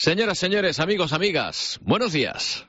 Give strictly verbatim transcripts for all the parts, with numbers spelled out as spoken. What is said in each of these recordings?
Señoras, señores, amigos, amigas, buenos días.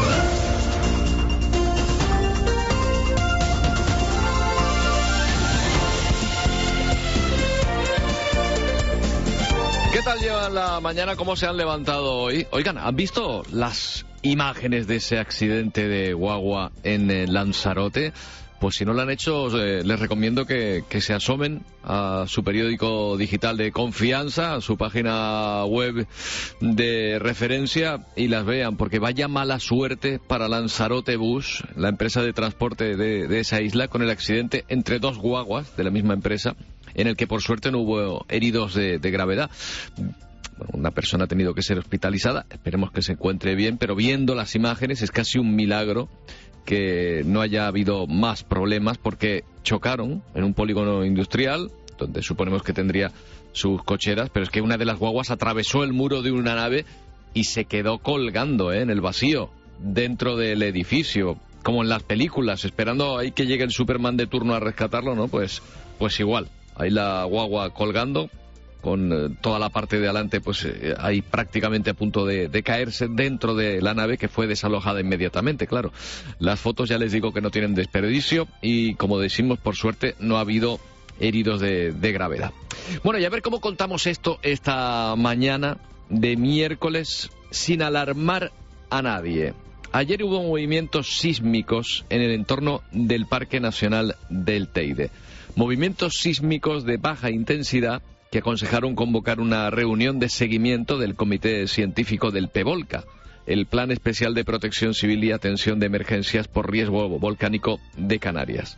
¿Qué tal llevan la mañana? ¿Cómo se han levantado hoy? Oigan, ¿han visto las imágenes de ese accidente de guagua en eh, Lanzarote? Pues si no lo han hecho, eh, les recomiendo que, que se asomen a su periódico digital de confianza, a su página web de referencia y las vean, porque vaya mala suerte para Lanzarote Bus, la empresa de transporte de, de esa isla, con el accidente entre dos guaguas de la misma empresa, en el que por suerte no hubo heridos de, de gravedad. Bueno, una persona ha tenido que ser hospitalizada, esperemos que se encuentre bien, pero viendo las imágenes es casi un milagro que no haya habido más problemas, porque chocaron en un polígono industrial donde suponemos que tendría sus cocheras, pero es que una de las guaguas atravesó el muro de una nave y se quedó colgando ¿eh? en el vacío dentro del edificio, como en las películas, esperando ahí que llegue el Superman de turno a rescatarlo, ¿no? Pues, pues igual, ahí la guagua colgando, con eh, toda la parte de adelante pues eh, ahí prácticamente a punto de, de caerse dentro de la nave, que fue desalojada inmediatamente, claro. Las fotos ya les digo que no tienen desperdicio y, como decimos, por suerte no ha habido heridos de, de gravedad. Bueno, y a ver cómo contamos esto esta mañana de miércoles sin alarmar a nadie. Ayer hubo movimientos sísmicos en el entorno del Parque Nacional del Teide. Movimientos sísmicos de baja intensidad que aconsejaron convocar una reunión de seguimiento del Comité Científico del PEVOLCA, el Plan Especial de Protección Civil y Atención de Emergencias por Riesgo Volcánico de Canarias.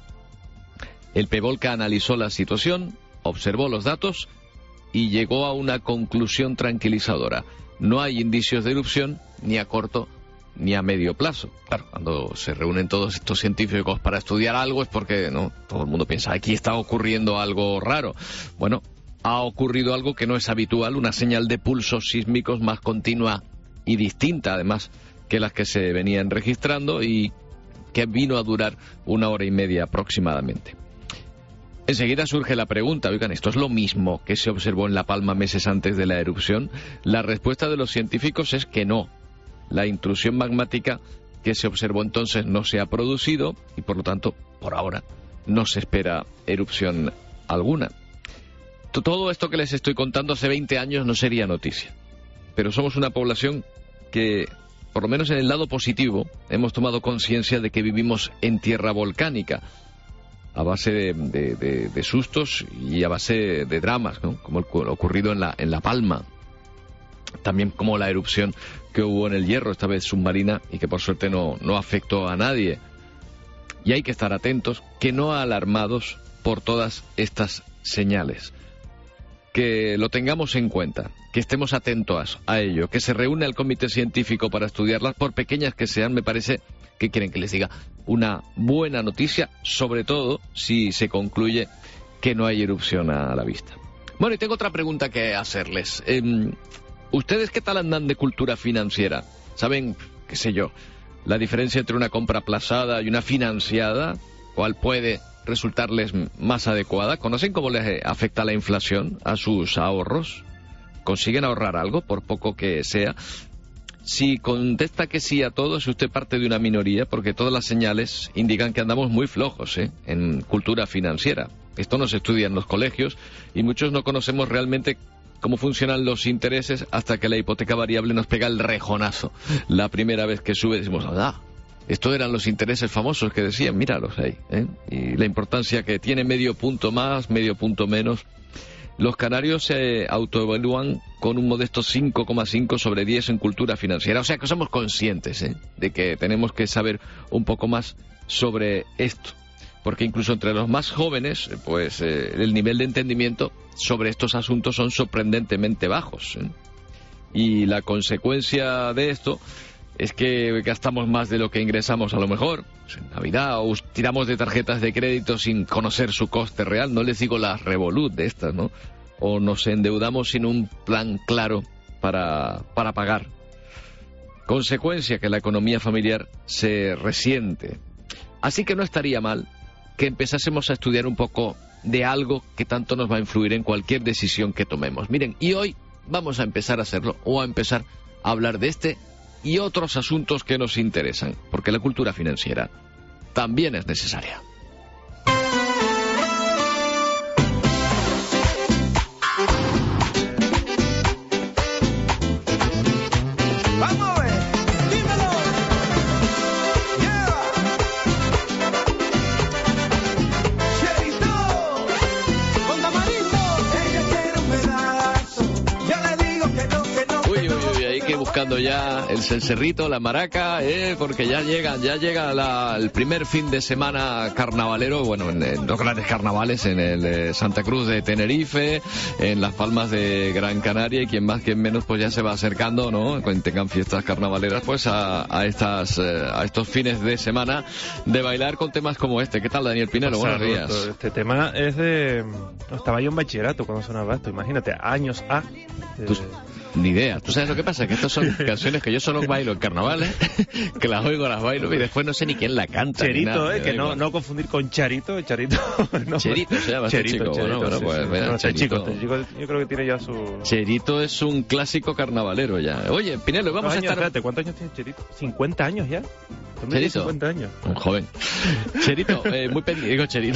El PEVOLCA analizó la situación, observó los datos y llegó a una conclusión tranquilizadora. No hay indicios de erupción ni a corto ni a medio plazo. Claro, cuando se reúnen todos estos científicos para estudiar algo es porque no todo el mundo piensa, aquí está ocurriendo algo raro. Bueno, ha ocurrido algo que no es habitual, una señal de pulsos sísmicos más continua y distinta, además, que las que se venían registrando, y que vino a durar una hora y media aproximadamente. Enseguida surge la pregunta, oigan, ¿esto es lo mismo que se observó en La Palma meses antes de la erupción? La respuesta de los científicos es que no. La intrusión magmática que se observó entonces no se ha producido y, por lo tanto, por ahora, no se espera erupción alguna. Todo esto que les estoy contando hace veinte años no sería noticia, pero somos una población que, por lo menos en el lado positivo, hemos tomado conciencia de que vivimos en tierra volcánica, a base de, de, de, de sustos y a base de dramas, ¿no? Como el ocurrido en la, en La Palma, también como la erupción que hubo en el Hierro, esta vez submarina, y que por suerte no, no afectó a nadie. Y hay que estar atentos, que no alarmados por todas estas señales. Que lo tengamos en cuenta, que estemos atentos a ello, que se reúne el comité científico para estudiarlas, por pequeñas que sean. Me parece que quieren que les diga una buena noticia, sobre todo si se concluye que no hay erupción a la vista. Bueno, y tengo otra pregunta que hacerles. Eh, ¿Ustedes qué tal andan de cultura financiera? ¿Saben, qué sé yo, la diferencia entre una compra aplazada y una financiada? ¿Cuál puede resultarles más adecuada? ¿Conocen cómo les afecta la inflación a sus ahorros? ¿Consiguen ahorrar algo, por poco que sea? Si contesta que sí a todo, es usted parte de una minoría, porque todas las señales indican que andamos muy flojos ¿eh? en cultura financiera. Esto no se estudia en los colegios y muchos no conocemos realmente cómo funcionan los intereses hasta que la hipoteca variable nos pega el rejonazo. La primera vez que sube decimos, ¡ah! Estos eran los intereses famosos que decían, míralos ahí, ¿eh? Y la importancia que tiene medio punto más, medio punto menos. Los canarios se autoevalúan con un modesto cinco coma cinco sobre diez en cultura financiera. O sea que somos conscientes ¿eh? de que tenemos que saber un poco más sobre esto. Porque incluso entre los más jóvenes, pues eh, el nivel de entendimiento sobre estos asuntos son sorprendentemente bajos, ¿eh? Y la consecuencia de esto es que gastamos más de lo que ingresamos a lo mejor en Navidad, o tiramos de tarjetas de crédito sin conocer su coste real, no les digo las Revolut de estas, ¿no? O nos endeudamos sin un plan claro para, para pagar. Consecuencia que la economía familiar se resiente. Así que no estaría mal que empezásemos a estudiar un poco de algo que tanto nos va a influir en cualquier decisión que tomemos. Miren, y hoy vamos a empezar a hacerlo, o a empezar hablar de este y otros asuntos que nos interesan, porque la cultura financiera también es necesaria. Buscando ya el cencerrito, la maraca, eh, porque ya llega, ya llega la, el primer fin de semana carnavalero, bueno, en, en los grandes carnavales, en el eh, Santa Cruz de Tenerife, en Las Palmas de Gran Canaria, y quien más, quien menos, pues ya se va acercando, ¿no? Cuando tengan fiestas carnavaleras, pues a, a estas, eh, a estos fines de semana de bailar con temas como este. ¿Qué tal, Daniel Pinelo? Buenos días. Este tema es de... Estaba yo en bachillerato cuando sonaba esto, imagínate, años A. De... Pues, ni idea. ¿Tú sabes lo que pasa? Que estas son canciones que yo solo bailo en carnavales, que las oigo, las bailo y después no sé ni quién la canta. Cherito, eh, que no, no confundir con Charito. Charito, no. Cherito se llama este chico. Cherito, bueno, sí, pues, sí. mira, Bueno, este Cherito. chico, este chico, yo creo que tiene ya su... Cherito es un clásico carnavalero ya. Oye, Pinelo, vamos a años, estar... Espérate, ¿cuántos años tiene Cherito? ¿cincuenta años ya? Cherito. cincuenta años. Un joven. Cherito, eh, muy pendiente. Digo Cherito.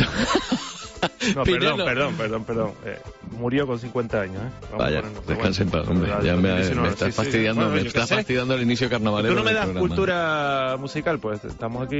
No, Pinelo. perdón, perdón, perdón, perdón. Eh, murió con cincuenta años, ¿eh? Vamos Vaya, a ponernos- descansa en paz, hombre. bueno, Ya me, diecinueve, me estás sí, sí. fastidiando, Bueno, me yo qué estás sé. fastidiando el inicio carnavalero. Tú no me del das programa. cultura musical, pues estamos aquí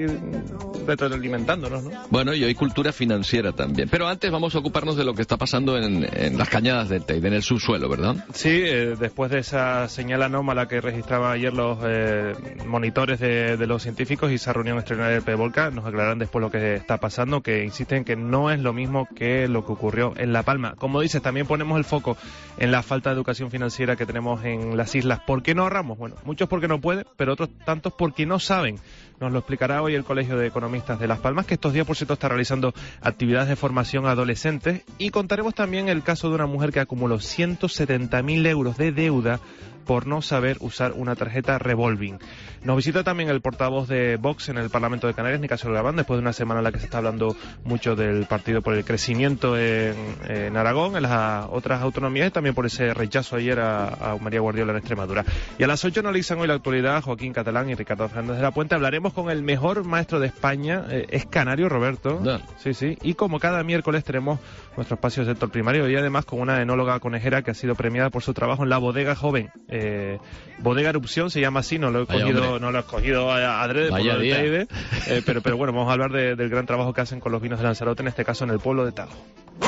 retroalimentándonos, ¿no? Bueno, y hoy cultura financiera también. Pero antes vamos a ocuparnos de lo que está pasando en, en las cañadas del Teide, en el subsuelo, ¿verdad? Sí, eh, después de esa señal anómala que registraban ayer los eh, monitores de, de los científicos y esa reunión extraordinaria del PEVOLCA, nos aclararán después lo que está pasando, que insisten que no es lo mismo que lo que ocurrió en La Palma. Como dices, también ponemos el foco en la falta de educación financiera que tenemos en las islas. ¿Por qué no ahorramos? Bueno, muchos porque no pueden, pero otros tantos porque no saben. Nos lo explicará hoy el Colegio de Economistas de Las Palmas, que estos días, por cierto, está realizando actividades de formación a adolescentes, y contaremos también el caso de una mujer que acumuló ciento setenta mil euros de deuda por no saber usar una tarjeta revolving. Nos visita también el portavoz de Vox en el Parlamento de Canarias, Nicasio Gabán, después de una semana en la que se está hablando mucho del partido por el crecimiento en, en Aragón, en las otras autonomías, y también por ese rechazo ayer a, a María Guardiola en Extremadura. Y a las ocho analizan hoy la actualidad Joaquín Catalán y Ricardo Fernández de la Puente. Hablaremos con el mejor maestro de España, eh, es canario, Roberto. Da. Sí, sí. Y como cada miércoles tenemos nuestro espacio de sector primario, y además con una enóloga conejera que ha sido premiada por su trabajo en la bodega joven. Eh, bodega Erupción se llama así, no lo he Vaya, cogido, hombre. no lo he cogido a- adrede por Vaya lo del día. Teide, eh, pero, pero bueno, vamos a hablar de- del gran trabajo que hacen con los vinos de Lanzarote, en este caso en el pueblo de Tajo.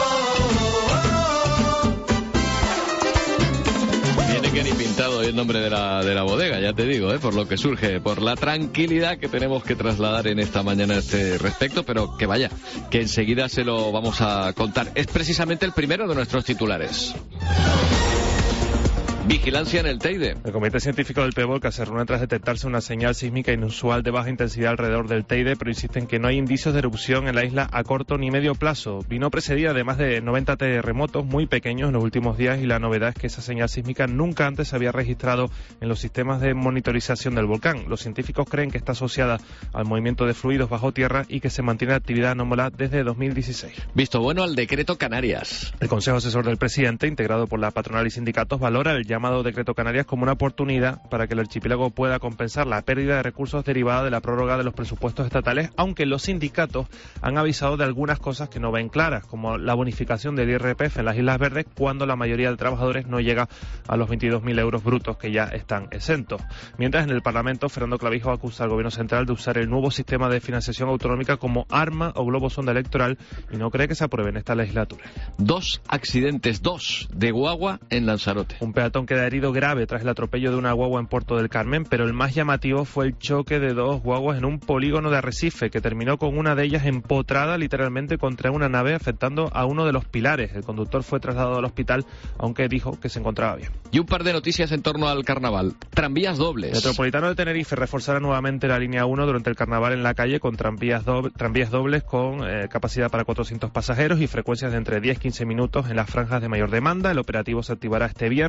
Viene que ni pintado el nombre de la, de la bodega, ya te digo, ¿eh? Por lo que surge, por la tranquilidad que tenemos que trasladar en esta mañana a este respecto, pero que vaya, que enseguida se lo vamos a contar. Es precisamente el primero de nuestros titulares. Vigilancia en el Teide. El Comité Científico del PEVOLCA se reúne tras detectarse una señal sísmica inusual de baja intensidad alrededor del Teide, pero insisten que no hay indicios de erupción en la isla a corto ni medio plazo. Vino precedida de más de noventa terremotos muy pequeños en los últimos días, y la novedad es que esa señal sísmica nunca antes se había registrado en los sistemas de monitorización del volcán. Los científicos creen que está asociada al movimiento de fluidos bajo tierra y que se mantiene actividad anómala desde dos mil dieciséis. Visto bueno al decreto Canarias. El Consejo Asesor del Presidente, integrado por la patronal y sindicatos, valora el llamado Decreto Canarias como una oportunidad para que el archipiélago pueda compensar la pérdida de recursos derivada de la prórroga de los presupuestos estatales, aunque los sindicatos han avisado de algunas cosas que no ven claras, como la bonificación del I R P F en las Islas Verdes cuando la mayoría de trabajadores no llega a los veintidós mil euros brutos que ya están exentos. Mientras en el Parlamento, Fernando Clavijo acusa al Gobierno Central de usar el nuevo sistema de financiación autonómica como arma o globo sonda electoral y no cree que se apruebe en esta legislatura. Dos accidentes, dos, de guagua en Lanzarote. Un peatón queda herido grave tras el atropello de una guagua en Puerto del Carmen, pero el más llamativo fue el choque de dos guaguas en un polígono de Arrecife, que terminó con una de ellas empotrada literalmente contra una nave, afectando a uno de los pilares. El conductor fue trasladado al hospital, aunque dijo que se encontraba bien. Y un par de noticias en torno al carnaval. Tranvías El dobles. Metropolitano de Tenerife reforzará nuevamente la línea uno durante el carnaval en la calle con tranvías, doble, tranvías dobles con eh, capacidad para cuatrocientos pasajeros y frecuencias de entre diez a quince minutos en las franjas de mayor demanda. El operativo se activará este viernes y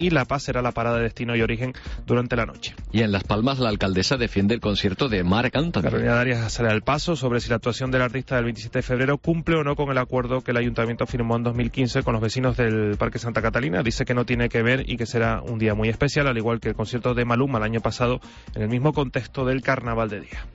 y La Paz será la parada de destino y origen durante la noche. Y en Las Palmas la alcaldesa defiende el concierto de Marc Anthony. Carolina Darias sale al paso sobre si la actuación del artista del veintisiete de febrero cumple o no con el acuerdo que el ayuntamiento firmó en dos mil quince con los vecinos del Parque Santa Catalina. Dice que no tiene que ver y que será un día muy especial, al igual que el concierto de Maluma el año pasado, en el mismo contexto del Carnaval de Día.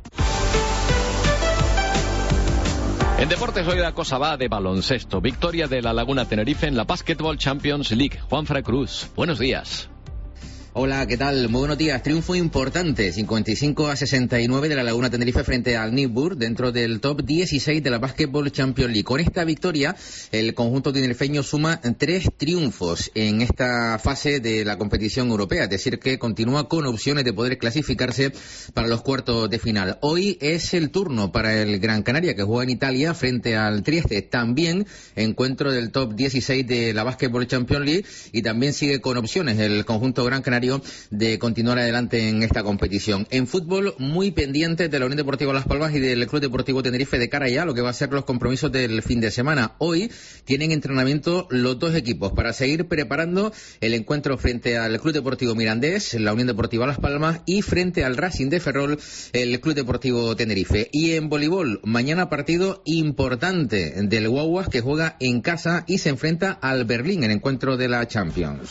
En deportes hoy la cosa va de baloncesto. Victoria de la Laguna Tenerife en la Basketball Champions League. Juanfra Cruz, buenos días. Hola, ¿qué tal? Muy buenos días. Triunfo importante, cincuenta y cinco a sesenta y nueve de la Laguna Tenerife frente al Newburgh, dentro del top dieciséis de la Basketball Champions League. Con esta victoria, el conjunto tenerifeño suma tres triunfos en esta fase de la competición europea, es decir, que continúa con opciones de poder clasificarse para los cuartos de final. Hoy es el turno para el Gran Canaria, que juega en Italia frente al Trieste. También encuentro del top dieciséis de la Basketball Champions League, y también sigue con opciones el conjunto Gran Canaria de continuar adelante en esta competición. En fútbol, muy pendientes de la Unión Deportiva Las Palmas y del Club Deportivo Tenerife de cara ya a lo que va a ser los compromisos del fin de semana. Hoy tienen entrenamiento los dos equipos para seguir preparando el encuentro frente al Club Deportivo Mirandés, la Unión Deportiva Las Palmas, y frente al Racing de Ferrol, el Club Deportivo Tenerife. Y en voleibol, mañana partido importante del Guaguas, que juega en casa y se enfrenta al Berlín en el encuentro de la Champions.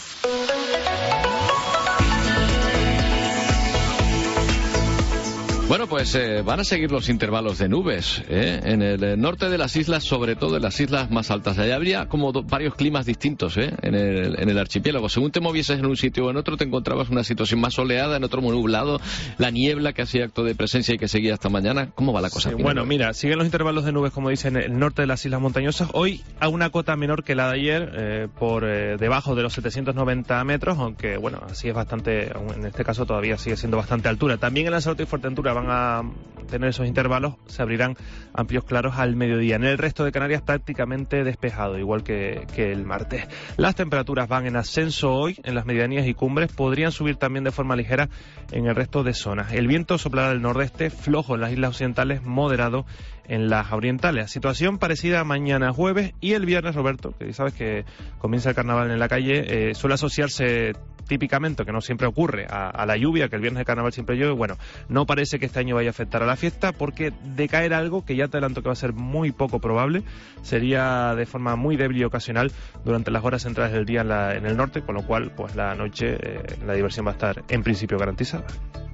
Bueno, pues eh, van a seguir los intervalos de nubes ¿eh? en el eh, norte de las islas, sobre todo en las islas más altas. Allá habría como do, varios climas distintos ¿eh? en, el, en el archipiélago. Según te movieses en un sitio o en otro, te encontrabas una situación más soleada, en otro muy nublado, la niebla que hacía acto de presencia y que seguía hasta mañana. ¿Cómo va la cosa? Sí, bueno, mira, siguen los intervalos de nubes, como dicen, en el norte de las islas montañosas. Hoy a una cota menor que la de ayer, eh, por eh, debajo de los setecientos noventa metros, aunque, bueno, así es bastante, en este caso todavía sigue siendo bastante altura. También en Lanzarote y Fuerteventura van a tener esos intervalos, se abrirán amplios claros al mediodía. En el resto de Canarias prácticamente despejado, igual que, que el martes. Las temperaturas van en ascenso hoy en las medianías y cumbres, podrían subir también de forma ligera en el resto de zonas. El viento soplará del nordeste, flojo en las islas occidentales, moderado en las orientales. Situación parecida a mañana jueves y el viernes, Roberto, que sabes que comienza el carnaval en la calle, eh, suele asociarse típicamente, que no siempre ocurre, a, a la lluvia, que el viernes de carnaval siempre llueve. Bueno, no parece que este año vaya a afectar a la fiesta, porque de caer algo, que ya te adelanto que va a ser muy poco probable, sería de forma muy débil y ocasional durante las horas centrales del día en, la, en el norte, con lo cual pues la noche eh, la diversión va a estar en principio garantizada.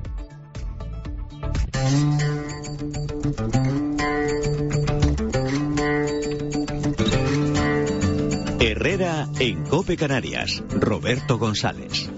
Herrera en COPE Canarias. Roberto González.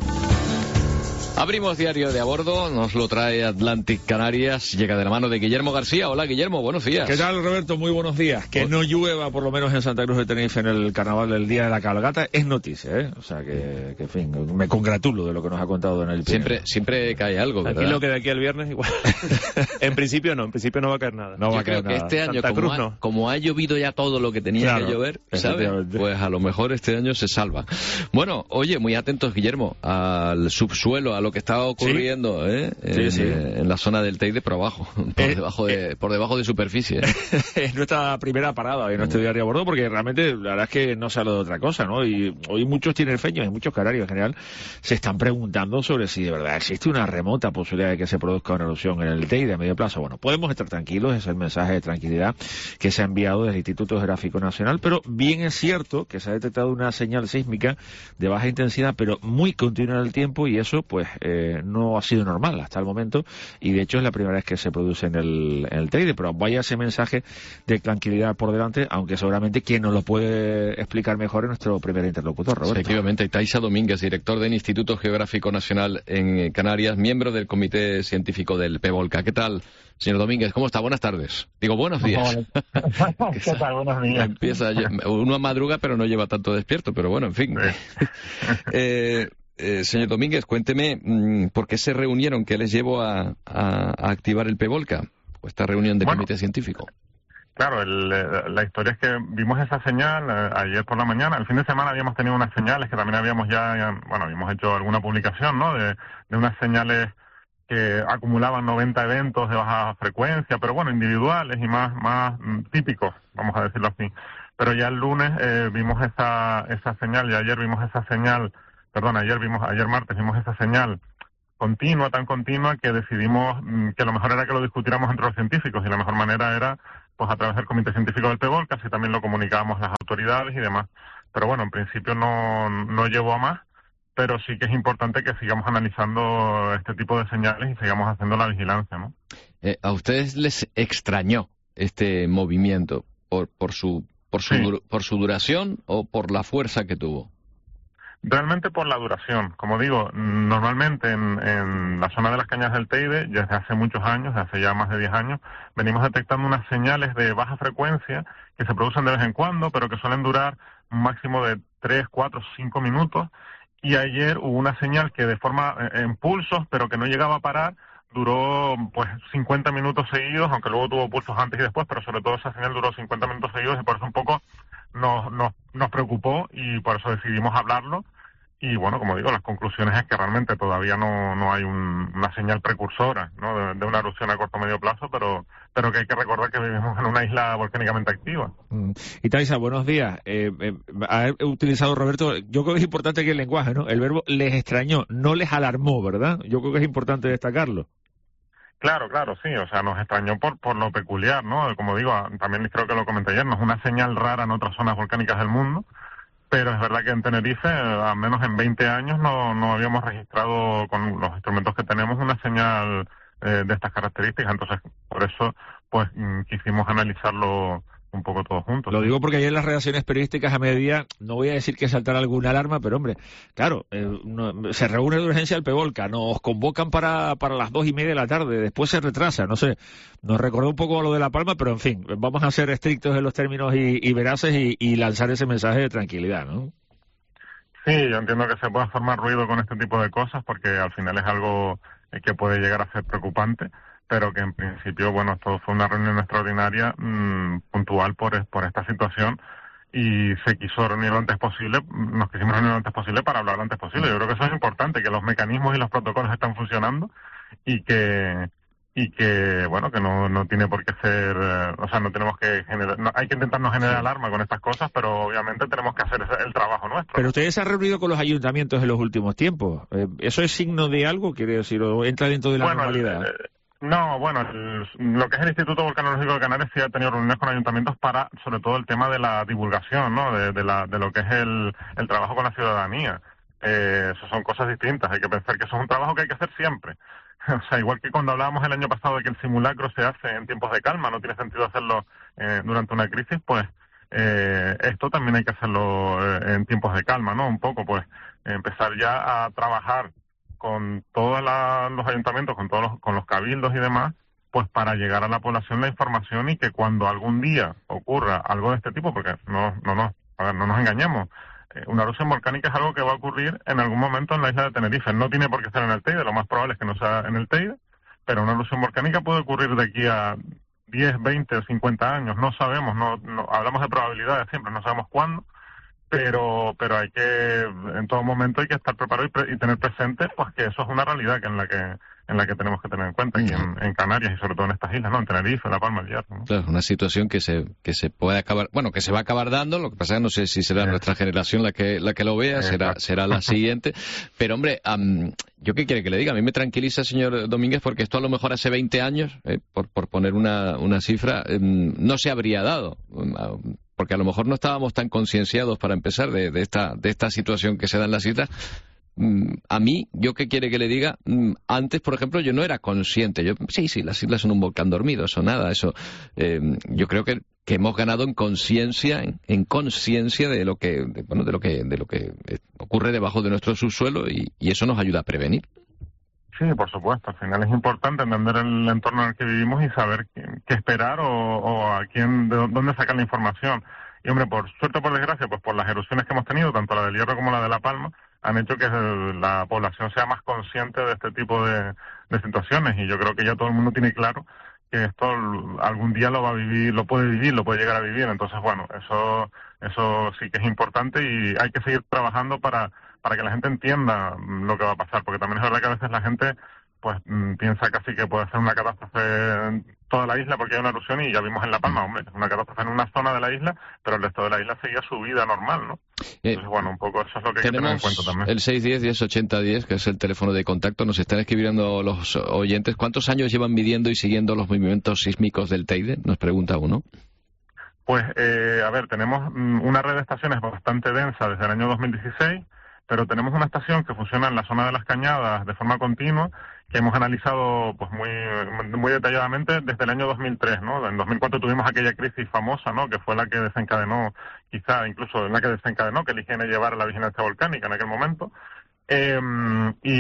Abrimos diario de a bordo, nos lo trae Atlantic Canarias, llega de la mano de Guillermo García. Hola Guillermo, buenos días. ¿Qué tal, Roberto? Muy buenos días. Que no llueva, por lo menos en Santa Cruz de Tenerife, en el carnaval del Día de la Cabalgata, es noticia, ¿eh? O sea que, que en fin, me congratulo de lo que nos ha contado en el Siempre, siempre cae algo, ¿verdad? Aquí lo que de aquí al viernes igual. En principio no, en principio no va a caer nada. No Yo va a creo caer que nada. este año, Santa como, Cruz, ha, no. como ha llovido ya todo lo que tenía Claro, que llover, ¿sabes? efectivamente. Pues a lo mejor este año se salva. Bueno, oye, muy atentos, Guillermo, al subsuelo, a lo que está ocurriendo, ¿Sí? ¿eh? Sí, en, sí. en la zona del Teide, por abajo, por, Eh, debajo, de, eh. por debajo de superficie. ¿eh? Es nuestra primera parada en nuestro diario a bordo, porque realmente la verdad es que no se habla de otra cosa, ¿no? Y hoy muchos tinerfeños y muchos canarios en general se están preguntando sobre si de verdad existe una remota posibilidad de que se produzca una erupción en el Teide a medio plazo. Bueno, podemos estar tranquilos, es el mensaje de tranquilidad que se ha enviado desde el Instituto Geográfico Nacional, pero bien es cierto que se ha detectado una señal sísmica de baja intensidad, pero muy continua en el tiempo, y eso pues eh, no ha sido normal hasta el momento, y de hecho es la primera vez que se produce en el, en el Teide, pero vaya ese mensaje de tranquilidad por delante, aunque seguramente quien nos lo puede explicar mejor es nuestro primer interlocutor, Roberto. Efectivamente, Taisa Domínguez, director del Instituto Geográfico Nacional en Canarias, miembro del Comité Científico del PEVOLCA. ¿Qué tal, señor Domínguez? ¿Cómo está? Buenas tardes. Digo, buenos días. ¿Qué tal? Buenos días. Empieza, uno madruga, pero no lleva tanto despierto, pero bueno, en fin. Sí. eh, Eh, señor Domínguez, cuénteme mmm, por qué se reunieron, qué les llevó a, a, a activar el PEVOLCA, o esta reunión del bueno, comité científico. Claro, el, la historia es que vimos esa señal eh, ayer por la mañana. El fin de semana habíamos tenido unas señales que también habíamos ya, ya bueno, habíamos hecho alguna publicación, ¿no? De, de unas señales que acumulaban noventa eventos de baja frecuencia, pero bueno, individuales y más, más mm, típicos, vamos a decirlo así. Pero ya el lunes eh, vimos esa, esa señal, y ayer vimos esa señal perdón, ayer vimos, ayer martes vimos esa señal continua, tan continua, que decidimos mmm, que lo mejor era que lo discutiéramos entre los científicos, y la mejor manera era pues a través del Comité Científico del PEVOLCA, así también lo comunicábamos a las autoridades y demás. Pero bueno, en principio no, no llevó a más, pero sí que es importante que sigamos analizando este tipo de señales y sigamos haciendo la vigilancia, ¿no? Eh, ¿A ustedes les extrañó este movimiento por, por su por su Sí. por su duración o por la fuerza que tuvo? Realmente por la duración. Como digo, normalmente en, en la zona de las Cañadas del Teide, desde hace muchos años, desde hace ya más de diez años, venimos detectando unas señales de baja frecuencia que se producen de vez en cuando, pero que suelen durar un máximo de tres, cuatro, cinco minutos. Y ayer hubo una señal que de forma eh, en pulsos, pero que no llegaba a parar, duró pues cincuenta minutos seguidos, aunque luego tuvo pulsos antes y después, pero sobre todo esa señal duró cincuenta minutos seguidos, y por eso un poco nos, nos, nos preocupó, y por eso decidimos hablarlo. Y bueno, como digo, las conclusiones es que realmente todavía no, no hay un, una señal precursora, ¿no?, de, de una erupción a corto o medio plazo, pero, pero que hay que recordar que vivimos en una isla volcánicamente activa. Mm. Y Taisa, buenos días. Eh, eh, ha utilizado, Roberto, yo creo que es importante que el lenguaje, ¿no? El verbo les extrañó, no les alarmó, ¿verdad? Yo creo que es importante destacarlo. Claro, claro, sí, o sea, nos extrañó por, por lo peculiar, ¿no? Como digo, también creo que lo comenté ayer, no es una señal rara en otras zonas volcánicas del mundo, pero es verdad que en Tenerife, al menos en veinte años, no, no habíamos registrado con los instrumentos que tenemos una señal eh, de estas características. Entonces, por eso, pues mm, quisimos analizarlo un poco todos juntos. Lo digo porque ayer en las redacciones periodísticas a mediodía, no voy a decir que saltará alguna alarma, pero hombre, claro, eh, no, se reúne de urgencia el PEVOLCA, nos convocan para, para las dos y media de la tarde, después se retrasa, no sé, nos recordó un poco a lo de La Palma, pero en fin, vamos a ser estrictos en los términos y, y veraces y, y lanzar ese mensaje de tranquilidad, ¿no? Sí, yo entiendo que se pueda formar ruido con este tipo de cosas, porque al final es algo que puede llegar a ser preocupante, pero que en principio, bueno, esto fue una reunión extraordinaria mmm, puntual por, por esta situación, y se quiso reunir lo antes posible, nos quisimos reunir lo antes posible para hablar lo antes posible. Yo creo que eso es importante, que los mecanismos y los protocolos están funcionando, y que y que bueno, que no, no tiene por qué ser, eh, o sea, no tenemos que generar, no, hay que intentar no generar alarma con estas cosas, pero obviamente tenemos que hacer ese, el trabajo nuestro. Pero ustedes se han reunido con los ayuntamientos en los últimos tiempos, eh, ¿eso es signo de algo? Quiere decir, ¿o entra dentro de la bueno, normalidad? El, eh, No, bueno, el, lo que es el Instituto Volcanológico de Canarias sí ha tenido reuniones con ayuntamientos para, sobre todo, el tema de la divulgación, ¿no?, de, de, la, de lo que es el, el trabajo con la ciudadanía. Eh, eso son cosas distintas, hay que pensar que eso es un trabajo que hay que hacer siempre. O sea, igual que cuando hablábamos el año pasado de que el simulacro se hace en tiempos de calma, no tiene sentido hacerlo eh, durante una crisis, pues eh, esto también hay que hacerlo eh, en tiempos de calma, ¿no? Un poco, pues, eh, empezar ya a trabajar con todos los ayuntamientos, con todos los, con los cabildos y demás, pues para llegar a la población la información, y que cuando algún día ocurra algo de este tipo, porque no, no, no, a ver, no nos engañemos, eh, una erupción volcánica es algo que va a ocurrir en algún momento en la isla de Tenerife. No tiene por qué ser en el Teide, lo más probable es que no sea en el Teide, pero una erupción volcánica puede ocurrir de aquí a diez, veinte o cincuenta años, no sabemos, no, no hablamos de probabilidades siempre, no sabemos cuándo. Pero pero hay que, en todo momento hay que estar preparado y, pre, y tener presente, pues, que eso es una realidad que en la que en la que tenemos que tener en cuenta aquí en, en Canarias, y sobre todo en estas islas, ¿no?, en Tenerife, La Palma, el Hierro, ¿no? Claro, una situación que se que se puede acabar, bueno, que se va a acabar dando. Lo que pasa es que no sé si será eh. nuestra generación la que la que lo vea, eh, será claro. será la siguiente. Pero hombre, um, ¿yo qué quiere que le diga? A mí me tranquiliza, señor Domínguez, porque esto a lo mejor hace veinte años, eh, por por poner una una cifra, eh, no se habría dado. Um, porque a lo mejor no estábamos tan concienciados, para empezar, de, de esta de esta situación que se da en las islas. Mm, a mí, ¿yo qué quiere que le diga? Mm, antes, por ejemplo, yo no era consciente. Yo, sí, sí, las islas son un volcán dormido, eso nada, eso. Eh, yo creo que, que hemos ganado en conciencia, en, en conciencia de lo que, de, bueno, de lo que, de lo que ocurre debajo de nuestro subsuelo, y, y eso nos ayuda a prevenir. Sí, por supuesto. Al final es importante entender el entorno en el que vivimos y saber qué, qué esperar o, o a quién, de dónde sacar la información. Y hombre, por suerte o por desgracia, pues por las erupciones que hemos tenido, tanto la del Hierro como la de La Palma, han hecho que la población sea más consciente de este tipo de, de situaciones. Y yo creo que ya todo el mundo tiene claro que esto algún día lo va a vivir, lo puede vivir, lo puede llegar a vivir. Entonces, bueno, eso eso sí que es importante, y hay que seguir trabajando para para que la gente entienda lo que va a pasar, porque también es verdad que a veces la gente pues piensa casi que puede ser una catástrofe en toda la isla porque hay una erupción, y ya vimos en La Palma, hombre, una catástrofe en una zona de la isla, pero el resto de la isla seguía su vida normal, ¿no? Entonces, bueno, un poco eso es lo que hay que tener en cuenta también. El seis diez, diez ochenta, diez, que es el teléfono de contacto. Nos están escribiendo los oyentes. ¿Cuántos años llevan midiendo y siguiendo los movimientos sísmicos del Teide? Nos pregunta uno. Pues, eh, a ver, tenemos una red de estaciones bastante densa desde el año dos mil dieciséis, pero tenemos una estación que funciona en la zona de las Cañadas de forma continua, que hemos analizado pues muy muy detalladamente desde el año dos mil tres, ¿no? En dos mil cuatro tuvimos aquella crisis famosa, ¿no? Que fue la que desencadenó, quizá incluso la que desencadenó que el I G N llevara la vigilancia volcánica en aquel momento. Eh, y,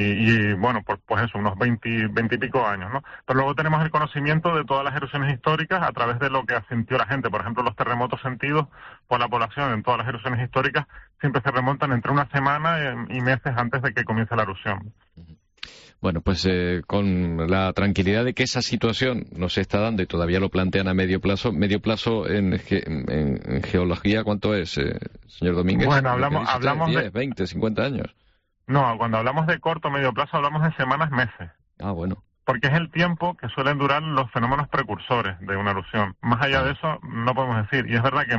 y bueno, pues, pues eso, unos veinte, veinte y pico años, ¿no? Pero luego tenemos el conocimiento de todas las erupciones históricas a través de lo que sintió la gente. Por ejemplo, los terremotos sentidos por la población en todas las erupciones históricas siempre se remontan entre una semana y meses antes de que comience la erupción. Bueno, pues eh, con la tranquilidad de que esa situación no se está dando y todavía lo plantean a medio plazo. Medio plazo en, ge en, en geología, ¿cuánto es, eh, señor Domínguez? Bueno, hablamos, hablamos diez, de... veinte, cincuenta años. No, cuando hablamos de corto o medio plazo hablamos de semanas, meses. Ah, bueno. Porque es el tiempo que suelen durar los fenómenos precursores de una erupción. Más allá de eso, no podemos decir. Y es verdad que,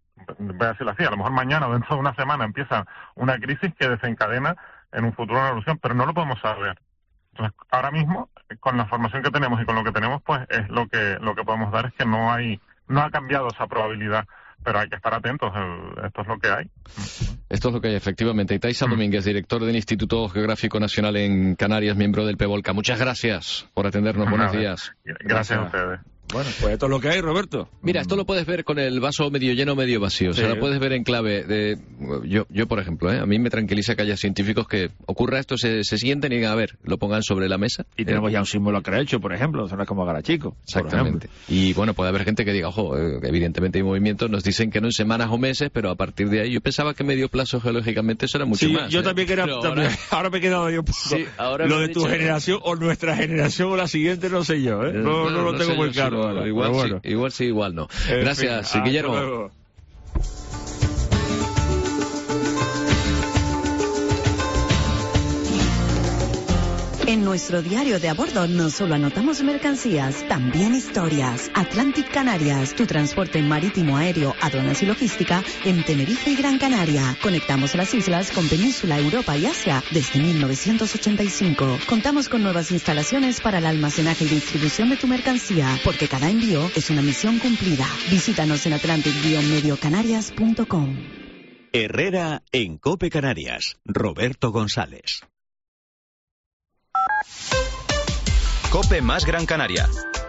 voy a decirlo así, a lo mejor mañana o dentro de una semana empieza una crisis que desencadena en un futuro una erupción, pero no lo podemos saber. Entonces, ahora mismo, con la información que tenemos y con lo que tenemos, pues es lo que lo que podemos dar es que no hay, no ha cambiado esa probabilidad. Pero hay que estar atentos, esto es lo que hay. Esto es lo que hay, efectivamente. Itaiza mm. Domínguez, director del Instituto Geográfico Nacional en Canarias, miembro del PEVOLCA. Muchas gracias por atendernos. Nada, Buenos días. Gracias, gracias a ustedes. Bueno, pues esto es lo que hay, Roberto. Mira, esto lo puedes ver con el vaso medio lleno o medio vacío. Sí. O sea, lo puedes ver en clave de... Yo, yo por ejemplo, ¿eh? a mí me tranquiliza que haya científicos que ocurra esto, se, se sienten y digan, a ver, lo pongan sobre la mesa. Y tenemos eh, ya un símbolo que ha hecho, por ejemplo, zonas como Garachico. Exactamente. Y bueno, puede haber gente que diga, ojo, eh, evidentemente hay movimientos, nos dicen que no en semanas o meses, pero a partir de ahí yo pensaba que medio plazo geológicamente eso era mucho sí, más. Yo ¿eh? también quería... También, ahora... ahora me he quedado yo un poco... Sí, ahora lo de tu dicho... generación o nuestra generación o la siguiente, no sé yo, ¿eh? No, no, no lo no tengo muy claro. Si lo, igual, bueno. sí, igual sí, igual no. En Gracias, fin, Guillermo. En nuestro diario de a bordo no solo anotamos mercancías, también historias. Atlantic Canarias, tu transporte marítimo, aéreo, aduanas y logística en Tenerife y Gran Canaria. Conectamos las islas con Península, Europa y Asia desde mil novecientos ochenta y cinco. Contamos con nuevas instalaciones para el almacenaje y distribución de tu mercancía, porque cada envío es una misión cumplida. Visítanos en atlantic medio canarias punto com. Herrera en COPE Canarias. Roberto González. COPE más Gran Canaria.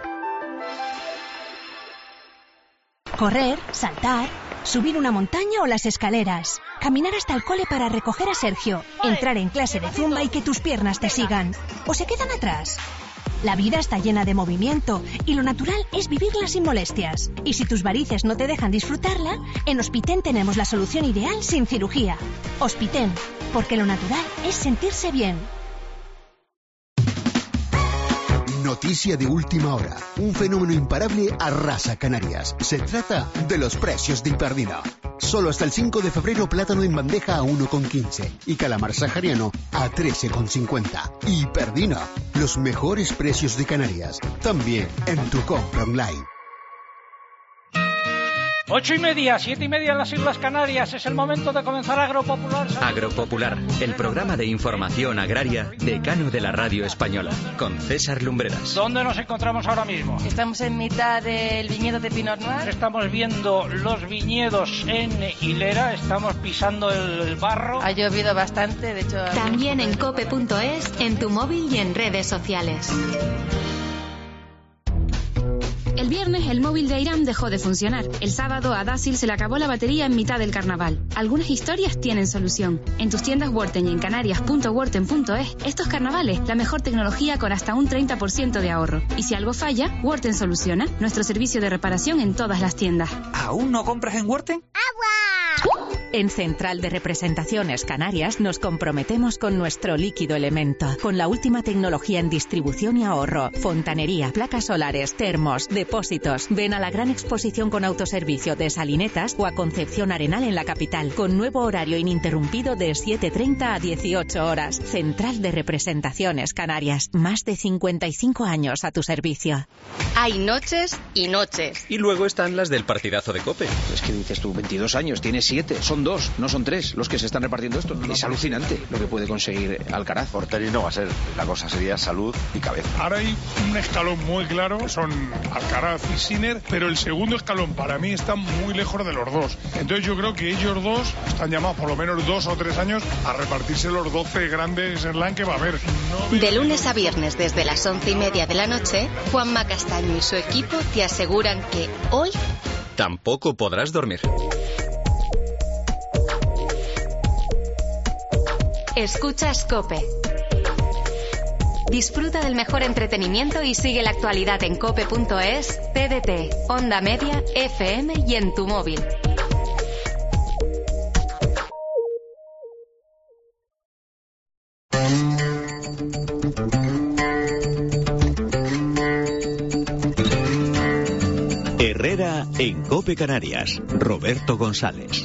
Correr, saltar, subir una montaña o las escaleras, caminar hasta el cole para recoger a Sergio, entrar en clase de zumba y que tus piernas te sigan, o se quedan atrás. La vida está llena de movimiento y lo natural es vivirla sin molestias. Y si tus varices no te dejan disfrutarla, en Hospiten tenemos la solución ideal sin cirugía. Hospiten, porque lo natural es sentirse bien. Noticia de última hora. Un fenómeno imparable arrasa Canarias. Se trata de los precios de Hiperdina. Solo hasta el cinco de febrero plátano en bandeja a uno con quince y calamar sahariano a trece con cincuenta. Hiperdina, los mejores precios de Canarias. También en tu compra online. Ocho y media, siete y media en las Islas Canarias. Es el momento de comenzar Agropopular. Agropopular, el programa de información agraria decano de la radio española, con César Lumbreras. ¿Dónde nos encontramos ahora mismo? Estamos en mitad del viñedo de Pinot Noir. Estamos viendo los viñedos en hilera. Estamos pisando el barro. Ha llovido bastante, de hecho... También en cope punto es, en tu móvil y en redes sociales. El viernes el móvil de Irán dejó de funcionar. El sábado a Dácil se le acabó la batería en mitad del carnaval. Algunas historias tienen solución. En tus tiendas Worten y en canarias punto worten punto es, estos carnavales, la mejor tecnología con hasta un treinta por ciento de ahorro. Y si algo falla, Worten soluciona. Nuestro servicio de reparación en todas las tiendas. ¿Aún no compras en Worten? ¡Agua! En Central de Representaciones Canarias nos comprometemos con nuestro líquido elemento, con la última tecnología en distribución y ahorro, fontanería, placas solares, termos, depósitos. Ven a la gran exposición con autoservicio de Salinetas o a Concepción Arenal en la capital, con nuevo horario ininterrumpido de siete treinta a dieciocho horas. Central de Representaciones Canarias, más de cincuenta y cinco años a tu servicio. Hay noches y noches. Y luego están las del partidazo de COPE. Es que dices tú, veintidós años, tienes siete, son son dos, no son tres los que se están repartiendo esto. Es alucinante lo que puede conseguir Alcaraz. Por tenis no va a ser, la cosa sería salud y cabeza. Ahora hay un escalón muy claro, son Alcaraz y Sinner, pero el segundo escalón para mí está muy lejos de los dos. Entonces yo creo que ellos dos están llamados por lo menos dos o tres años a repartirse los doce grandes Slam que va a haber. No de lunes a viernes desde las once y media de la noche, Juanma Castaño y su equipo te aseguran que hoy tampoco podrás dormir. Escuchas COPE. Disfruta del mejor entretenimiento y sigue la actualidad en cope punto es, T D T, Onda Media, F M y en tu móvil. Herrera en COPE Canarias. Roberto González.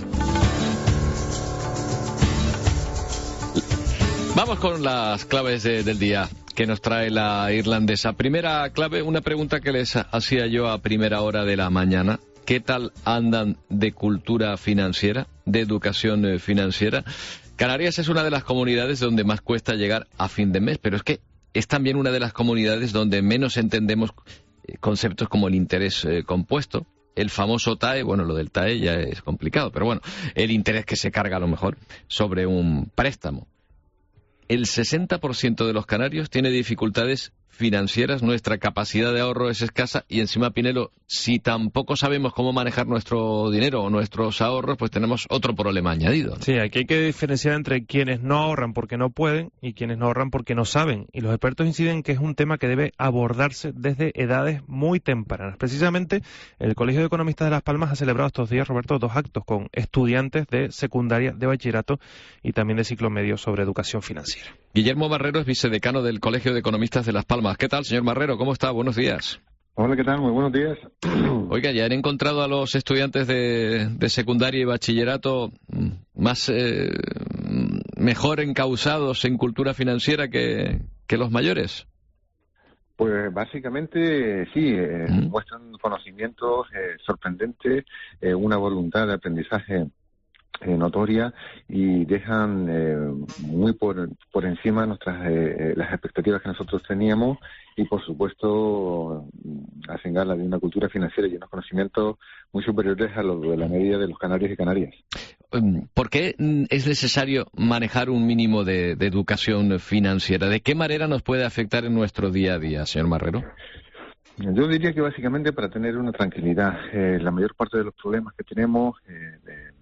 Vamos con las claves de, del día que nos trae la irlandesa. Primera clave, una pregunta que les hacía yo a primera hora de la mañana. ¿Qué tal andan de cultura financiera, de educación financiera? Canarias es una de las comunidades donde más cuesta llegar a fin de mes, pero es que es también una de las comunidades donde menos entendemos conceptos como el interés eh, compuesto, el famoso T A E. Bueno, lo del T A E ya es complicado, pero bueno, el interés que se carga a lo mejor sobre un préstamo. El sesenta por ciento de los canarios tiene dificultades financieras, nuestra capacidad de ahorro es escasa y encima, Pinelo, si tampoco sabemos cómo manejar nuestro dinero o nuestros ahorros, pues tenemos otro problema añadido, ¿no? Sí, aquí hay que diferenciar entre quienes no ahorran porque no pueden y quienes no ahorran porque no saben. Y los expertos inciden que es un tema que debe abordarse desde edades muy tempranas. Precisamente, el Colegio de Economistas de Las Palmas ha celebrado estos días, Roberto, dos actos con estudiantes de secundaria, de bachillerato y también de ciclo medio sobre educación financiera. Guillermo Barrero es vicedecano del Colegio de Economistas de Las Palmas. ¿Qué tal, señor Barrero? ¿Cómo está? Buenos días. Hola, ¿qué tal? Muy buenos días. Oiga, ¿ya han encontrado a los estudiantes de, de secundaria y bachillerato más eh, mejor encausados en cultura financiera que, que los mayores? Pues básicamente sí, eh, ¿Mm? muestran conocimientos eh, sorprendentes, eh, una voluntad de aprendizaje Eh, notoria y dejan eh, muy por, por encima nuestras eh, las expectativas que nosotros teníamos y por supuesto hacen gala de una cultura financiera y unos conocimientos muy superiores a los de la media de los canarios y canarias. ¿Por qué es necesario manejar un mínimo de, de educación financiera? ¿De qué manera nos puede afectar en nuestro día a día, señor Marrero? Yo diría que básicamente para tener una tranquilidad. Eh, la mayor parte de los problemas que tenemos eh, de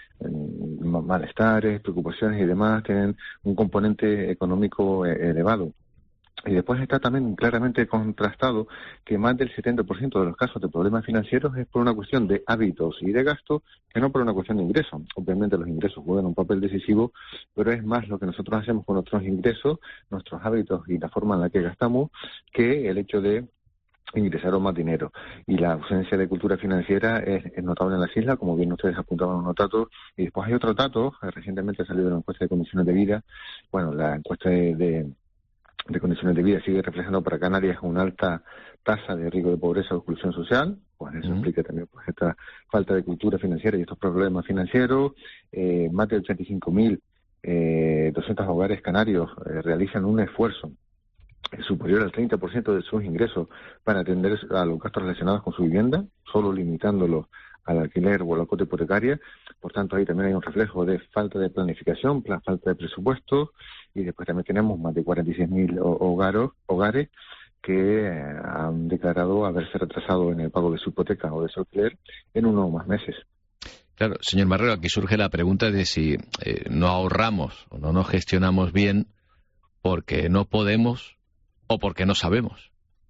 malestares, preocupaciones y demás tienen un componente económico elevado. Y después está también claramente contrastado que más del setenta por ciento de los casos de problemas financieros es por una cuestión de hábitos y de gasto que no por una cuestión de ingresos. Obviamente los ingresos juegan un papel decisivo, pero es más lo que nosotros hacemos con nuestros ingresos, nuestros hábitos y la forma en la que gastamos que el hecho de ingresaron más dinero. Y la ausencia de cultura financiera es, es notable en las islas, como bien ustedes apuntaban unos datos. Y después hay otro dato, recientemente ha salido la encuesta de condiciones de vida. Bueno, la encuesta de, de, de condiciones de vida sigue reflejando para Canarias una alta tasa de riesgo de pobreza o exclusión social. Pues eso uh-huh. explica también pues esta falta de cultura financiera y estos problemas financieros. Eh, más de ochenta y cinco mil eh, doscientos hogares canarios eh, realizan un esfuerzo superior al treinta por ciento de sus ingresos para atender a los gastos relacionados con su vivienda, solo limitándolos al alquiler o a la cuota hipotecaria. Por tanto, ahí también hay un reflejo de falta de planificación, falta de presupuesto, y después también tenemos más de cuarenta y seis mil hogares, hogares que han declarado haberse retrasado en el pago de su hipoteca o de su alquiler en uno o más meses. Claro, señor Marrero, aquí surge la pregunta de si eh, no ahorramos o no nos gestionamos bien porque no podemos o porque no sabemos.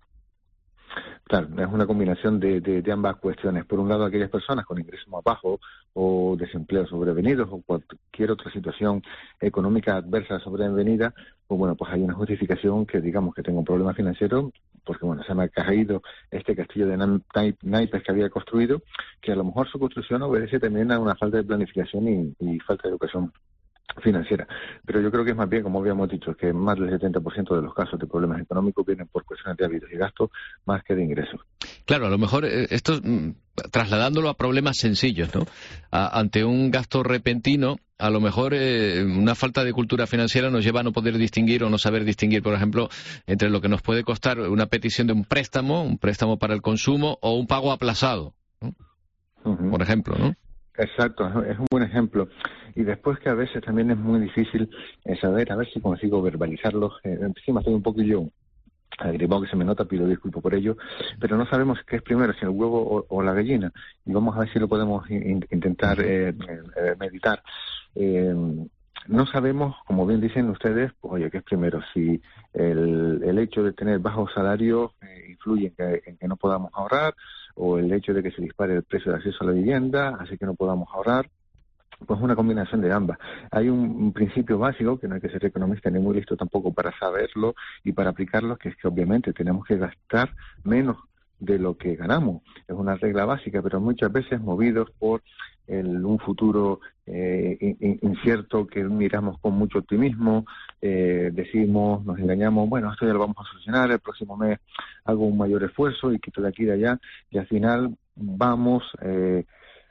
Claro, es una combinación de, de, de ambas cuestiones. Por un lado, aquellas personas con ingresos más bajos o desempleo sobrevenidos o cualquier otra situación económica adversa sobrevenida, pues bueno, pues hay una justificación que digamos que tengo un problema financiero porque bueno, se me ha caído este castillo de naipes que había construido, que a lo mejor su construcción obedece también a una falta de planificación y, y falta de educación financiera. Pero yo creo que es más bien, como habíamos dicho, que más del setenta por ciento de los casos de problemas económicos vienen por cuestiones de hábitos y gastos más que de ingresos. Claro, a lo mejor eh, esto mm, trasladándolo a problemas sencillos, ¿no? A, ante un gasto repentino, a lo mejor eh, una falta de cultura financiera nos lleva a no poder distinguir o no saber distinguir, por ejemplo, entre lo que nos puede costar una petición de un préstamo, un préstamo para el consumo o un pago aplazado, ¿no? Uh-huh. Por ejemplo, ¿no? Exacto, es un buen ejemplo. Y después que a veces también es muy difícil eh, saber, a ver si consigo verbalizarlo. Eh, encima estoy un poquillo agripado, que se me nota, pido disculpas por ello, pero no sabemos qué es primero, si el huevo o, o la gallina. Y vamos a ver si lo podemos in, intentar eh, eh, meditar. Eh, no sabemos, como bien dicen ustedes, pues, oye, ¿qué es primero? Si el, el hecho de tener bajos salarios eh, influye en que, en que no podamos ahorrar, o el hecho de que se dispare el precio de acceso a la vivienda, así que no podamos ahorrar. Pues una combinación de ambas. Hay un, un principio básico, que no hay que ser economista ni muy listo tampoco para saberlo y para aplicarlo, que es que obviamente tenemos que gastar menos de lo que ganamos. Es una regla básica, pero muchas veces movidos por el, un futuro eh, in, incierto que miramos con mucho optimismo, eh, decimos, nos engañamos, bueno, esto ya lo vamos a solucionar, el próximo mes hago un mayor esfuerzo y quito de aquí y de allá, y al final vamos eh,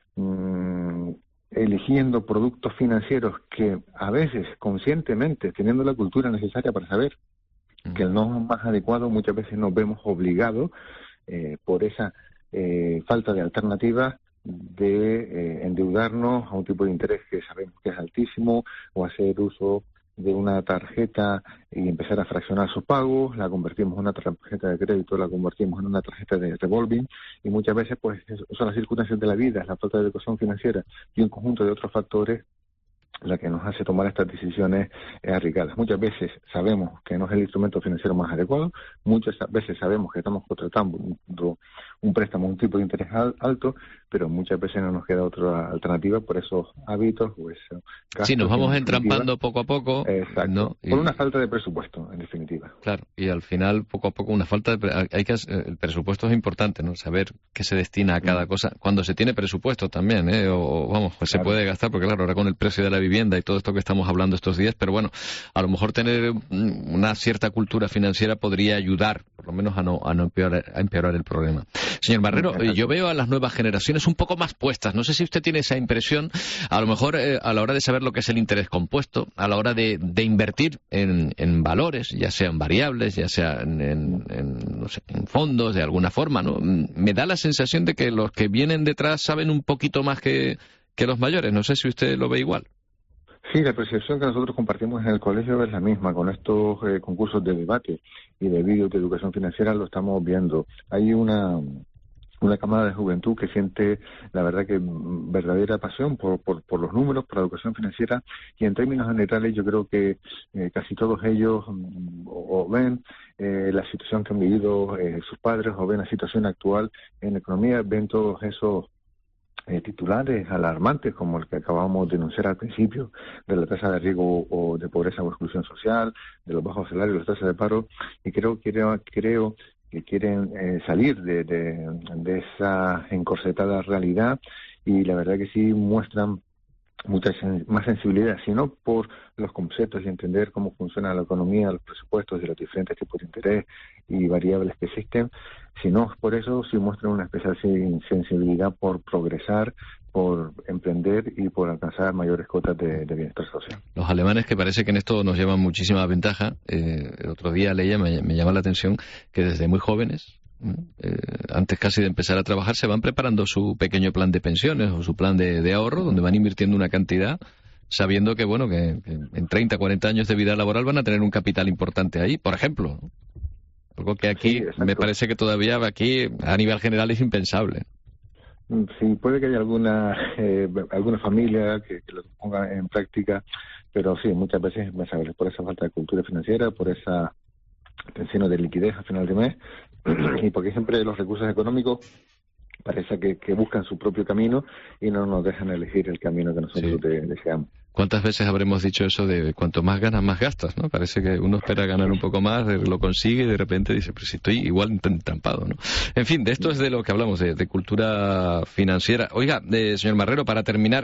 mmm, eligiendo productos financieros que a veces conscientemente, teniendo la cultura necesaria para saber que el no más adecuado, muchas veces nos vemos obligados eh, por esa eh, falta de alternativas de eh, endeudarnos a un tipo de interés que sabemos que es altísimo, o hacer uso de una tarjeta y empezar a fraccionar sus pagos, la convertimos en una tarjeta de crédito, la convertimos en una tarjeta de revolving, y muchas veces pues son las circunstancias de la vida, la falta de educación financiera y un conjunto de otros factores la que nos hace tomar estas decisiones eh, arriesgadas. Muchas veces sabemos que no es el instrumento financiero más adecuado, muchas veces sabemos que estamos contratando un, un préstamo, un tipo de interés al, alto, pero muchas veces no nos queda otra alternativa por esos hábitos o esos gastos. Sí, nos vamos entrampando poco a poco. Exacto, ¿no? Y... por una falta de presupuesto, en definitiva. Claro, y al final, poco a poco, una falta de... Hay que... El presupuesto es importante, ¿no? Saber qué se destina a cada mm. cosa. Cuando se tiene presupuesto también, ¿eh? O, vamos, pues claro, se puede gastar, porque claro, ahora con el precio de la vivienda y todo esto que estamos hablando estos días, pero bueno, a lo mejor tener una cierta cultura financiera podría ayudar, por lo menos a no, a no empeorar, a empeorar el problema. Señor Marrero, yo veo a las nuevas generaciones un poco más puestas. No sé si usted tiene esa impresión, a lo mejor eh, a la hora de saber lo que es el interés compuesto, a la hora de, de invertir en, en valores, ya sean variables, ya sean en, en, no sé, en fondos de alguna forma, ¿no? Me da la sensación de que los que vienen detrás saben un poquito más que, que los mayores. No sé si usted lo ve igual. Sí, la percepción que nosotros compartimos en el colegio es la misma. Con estos eh, concursos de debate y de vídeos de educación financiera lo estamos viendo. Hay una una camada de juventud que siente, la verdad, que verdadera pasión por, por, por los números, por la educación financiera, y en términos generales yo creo que eh, casi todos ellos o, o ven eh, la situación que han vivido eh, sus padres, o ven la situación actual en la economía, ven todos esos Eh, titulares alarmantes como el que acabamos de denunciar al principio, de la tasa de riesgo o de pobreza o exclusión social, de los bajos salarios, las tasas de paro, y creo, creo, creo que quieren eh, salir de, de, de esa encorsetada realidad, y la verdad que sí muestran mucha sen- más sensibilidad, sino por los conceptos y entender cómo funciona la economía, los presupuestos y los diferentes tipos de interés y variables que existen, sino por eso sí muestran una especial sensibilidad por progresar, por emprender y por alcanzar mayores cotas de, de bienestar social. Los alemanes, que parece que en esto nos llevan muchísima ventaja, eh, el otro día leía, me, me llama la atención que desde muy jóvenes, Eh, antes casi de empezar a trabajar, se van preparando su pequeño plan de pensiones o su plan de, de ahorro, donde van invirtiendo una cantidad, sabiendo que bueno que, que en treinta, cuarenta años de vida laboral van a tener un capital importante ahí, por ejemplo. Algo que aquí sí, me parece que todavía aquí a nivel general es impensable. Sí, puede que haya alguna eh, alguna familia que, que lo ponga en práctica, pero sí, muchas veces es impensable por esa falta de cultura financiera, por esa tensión de liquidez a final de mes, y porque siempre los recursos económicos parece que, que buscan su propio camino y no nos dejan elegir el camino que nosotros sí. de, deseamos. ¿Cuántas veces habremos dicho eso de cuanto más ganas, más gastas, ¿no? Parece que uno espera ganar un poco más, lo consigue y de repente dice, pero si estoy igual entrampado, ¿no? En fin, de esto es de lo que hablamos, de, de cultura financiera. Oiga, de, señor Marrero, para terminar,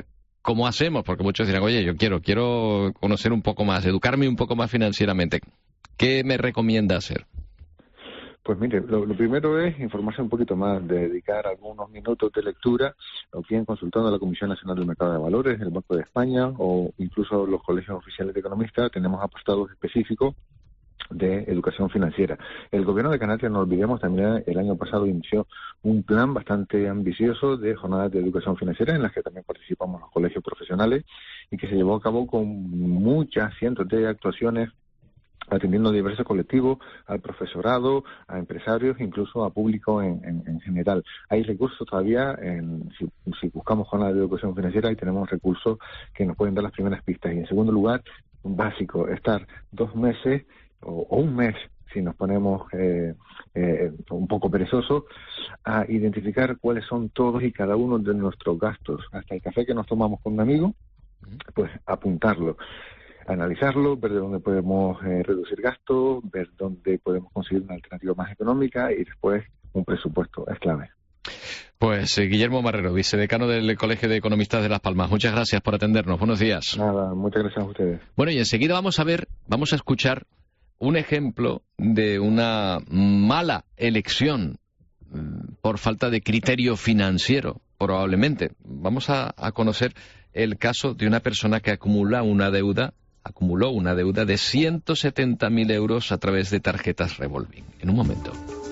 ¿cómo hacemos? Porque muchos dirán, oye, yo quiero, quiero conocer un poco más, educarme un poco más financieramente. ¿Qué me recomienda hacer? Pues mire, lo, lo primero es informarse un poquito más, dedicar algunos minutos de lectura, o bien consultando a la Comisión Nacional del Mercado de Valores, el Banco de España o incluso los colegios oficiales de economistas. Tenemos apartados específicos de educación financiera. El Gobierno de Canarias, no olvidemos, también el año pasado inició un plan bastante ambicioso de jornadas de educación financiera en las que también participamos los colegios profesionales y que se llevó a cabo con muchas cientos de actuaciones, atendiendo a diversos colectivos, al profesorado, a empresarios, incluso a público en, en, en general. Hay recursos todavía, en, si, si buscamos jornadas de educación financiera, y tenemos recursos que nos pueden dar las primeras pistas. Y en segundo lugar, básico, estar dos meses o, o un mes, si nos ponemos eh, eh, un poco perezosos, a identificar cuáles son todos y cada uno de nuestros gastos. Hasta el café que nos tomamos con un amigo, pues apuntarlo, analizarlo, ver de dónde podemos eh, reducir gastos, ver dónde podemos conseguir una alternativa más económica y después un presupuesto. Es clave. Pues eh, Guillermo Marrero, vicedecano del Colegio de Economistas de Las Palmas. Muchas gracias por atendernos. Buenos días. Nada, muchas gracias a ustedes. Bueno, y enseguida vamos a ver, vamos a escuchar un ejemplo de una mala elección por falta de criterio financiero, probablemente. Vamos a, a conocer el caso de una persona que acumula una deuda acumuló una deuda de ciento setenta mil euros a través de tarjetas revolving. En un momento.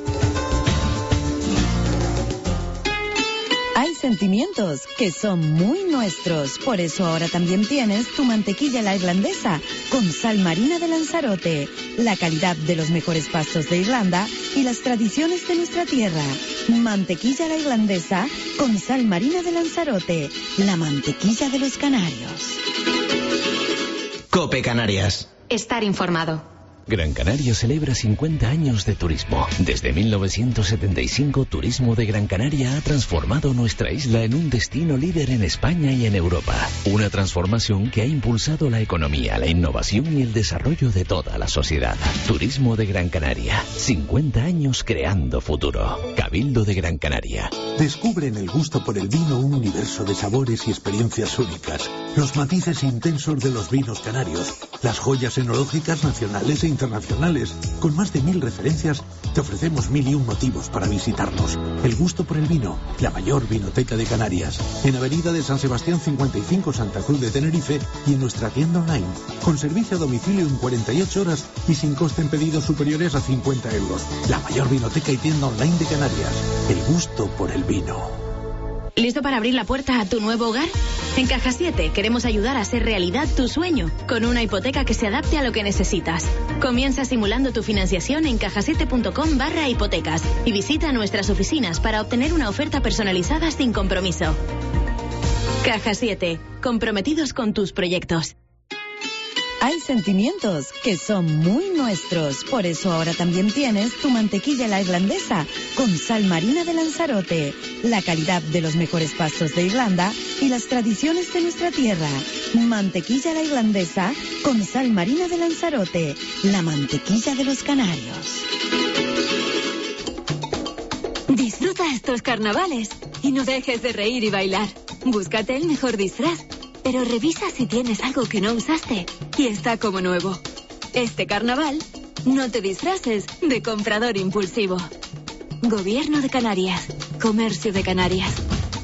Hay sentimientos que son muy nuestros. Por eso ahora también tienes tu mantequilla la irlandesa con sal marina de Lanzarote. La calidad de los mejores pastos de Irlanda y las tradiciones de nuestra tierra. Mantequilla la irlandesa con sal marina de Lanzarote. La mantequilla de los canarios. COPE Canarias. Estar informado. Gran Canaria celebra cincuenta años de turismo. Desde mil novecientos setenta y cinco, Turismo de Gran Canaria ha transformado nuestra isla en un destino líder en España y en Europa. Una transformación que ha impulsado la economía, la innovación y el desarrollo de toda la sociedad. Turismo de Gran Canaria. cincuenta años creando futuro. Cabildo de Gran Canaria. Descubre en el gusto por el vino un universo de sabores y experiencias únicas. Los matices intensos de los vinos canarios. Las joyas enológicas nacionales e internacionales. Con más de mil referencias, te ofrecemos mil y un motivos para visitarnos. El gusto por el vino, la mayor vinoteca de Canarias. En Avenida de San Sebastián cincuenta y cinco, Santa Cruz de Tenerife, y en nuestra tienda online. Con servicio a domicilio en cuarenta y ocho horas y sin coste en pedidos superiores a cincuenta euros. La mayor vinoteca y tienda online de Canarias. El gusto por el vino. ¿Listo para abrir la puerta a tu nuevo hogar? En Caja siete queremos ayudar a hacer realidad tu sueño, con una hipoteca que se adapte a lo que necesitas. Comienza simulando tu financiación en cajasiete.com barra hipotecas y visita nuestras oficinas para obtener una oferta personalizada sin compromiso. Caja siete, comprometidos con tus proyectos. Hay sentimientos que son muy nuestros. Por eso ahora también tienes tu mantequilla la irlandesa con sal marina de Lanzarote. La calidad de los mejores pastos de Irlanda y las tradiciones de nuestra tierra. Mantequilla la irlandesa con sal marina de Lanzarote. La mantequilla de los canarios. Disfruta estos carnavales y no dejes de reír y bailar. Búscate el mejor disfraz. Pero revisa si tienes algo que no usaste y está como nuevo. Este carnaval, no te disfraces de comprador impulsivo. Gobierno de Canarias. Comercio de Canarias.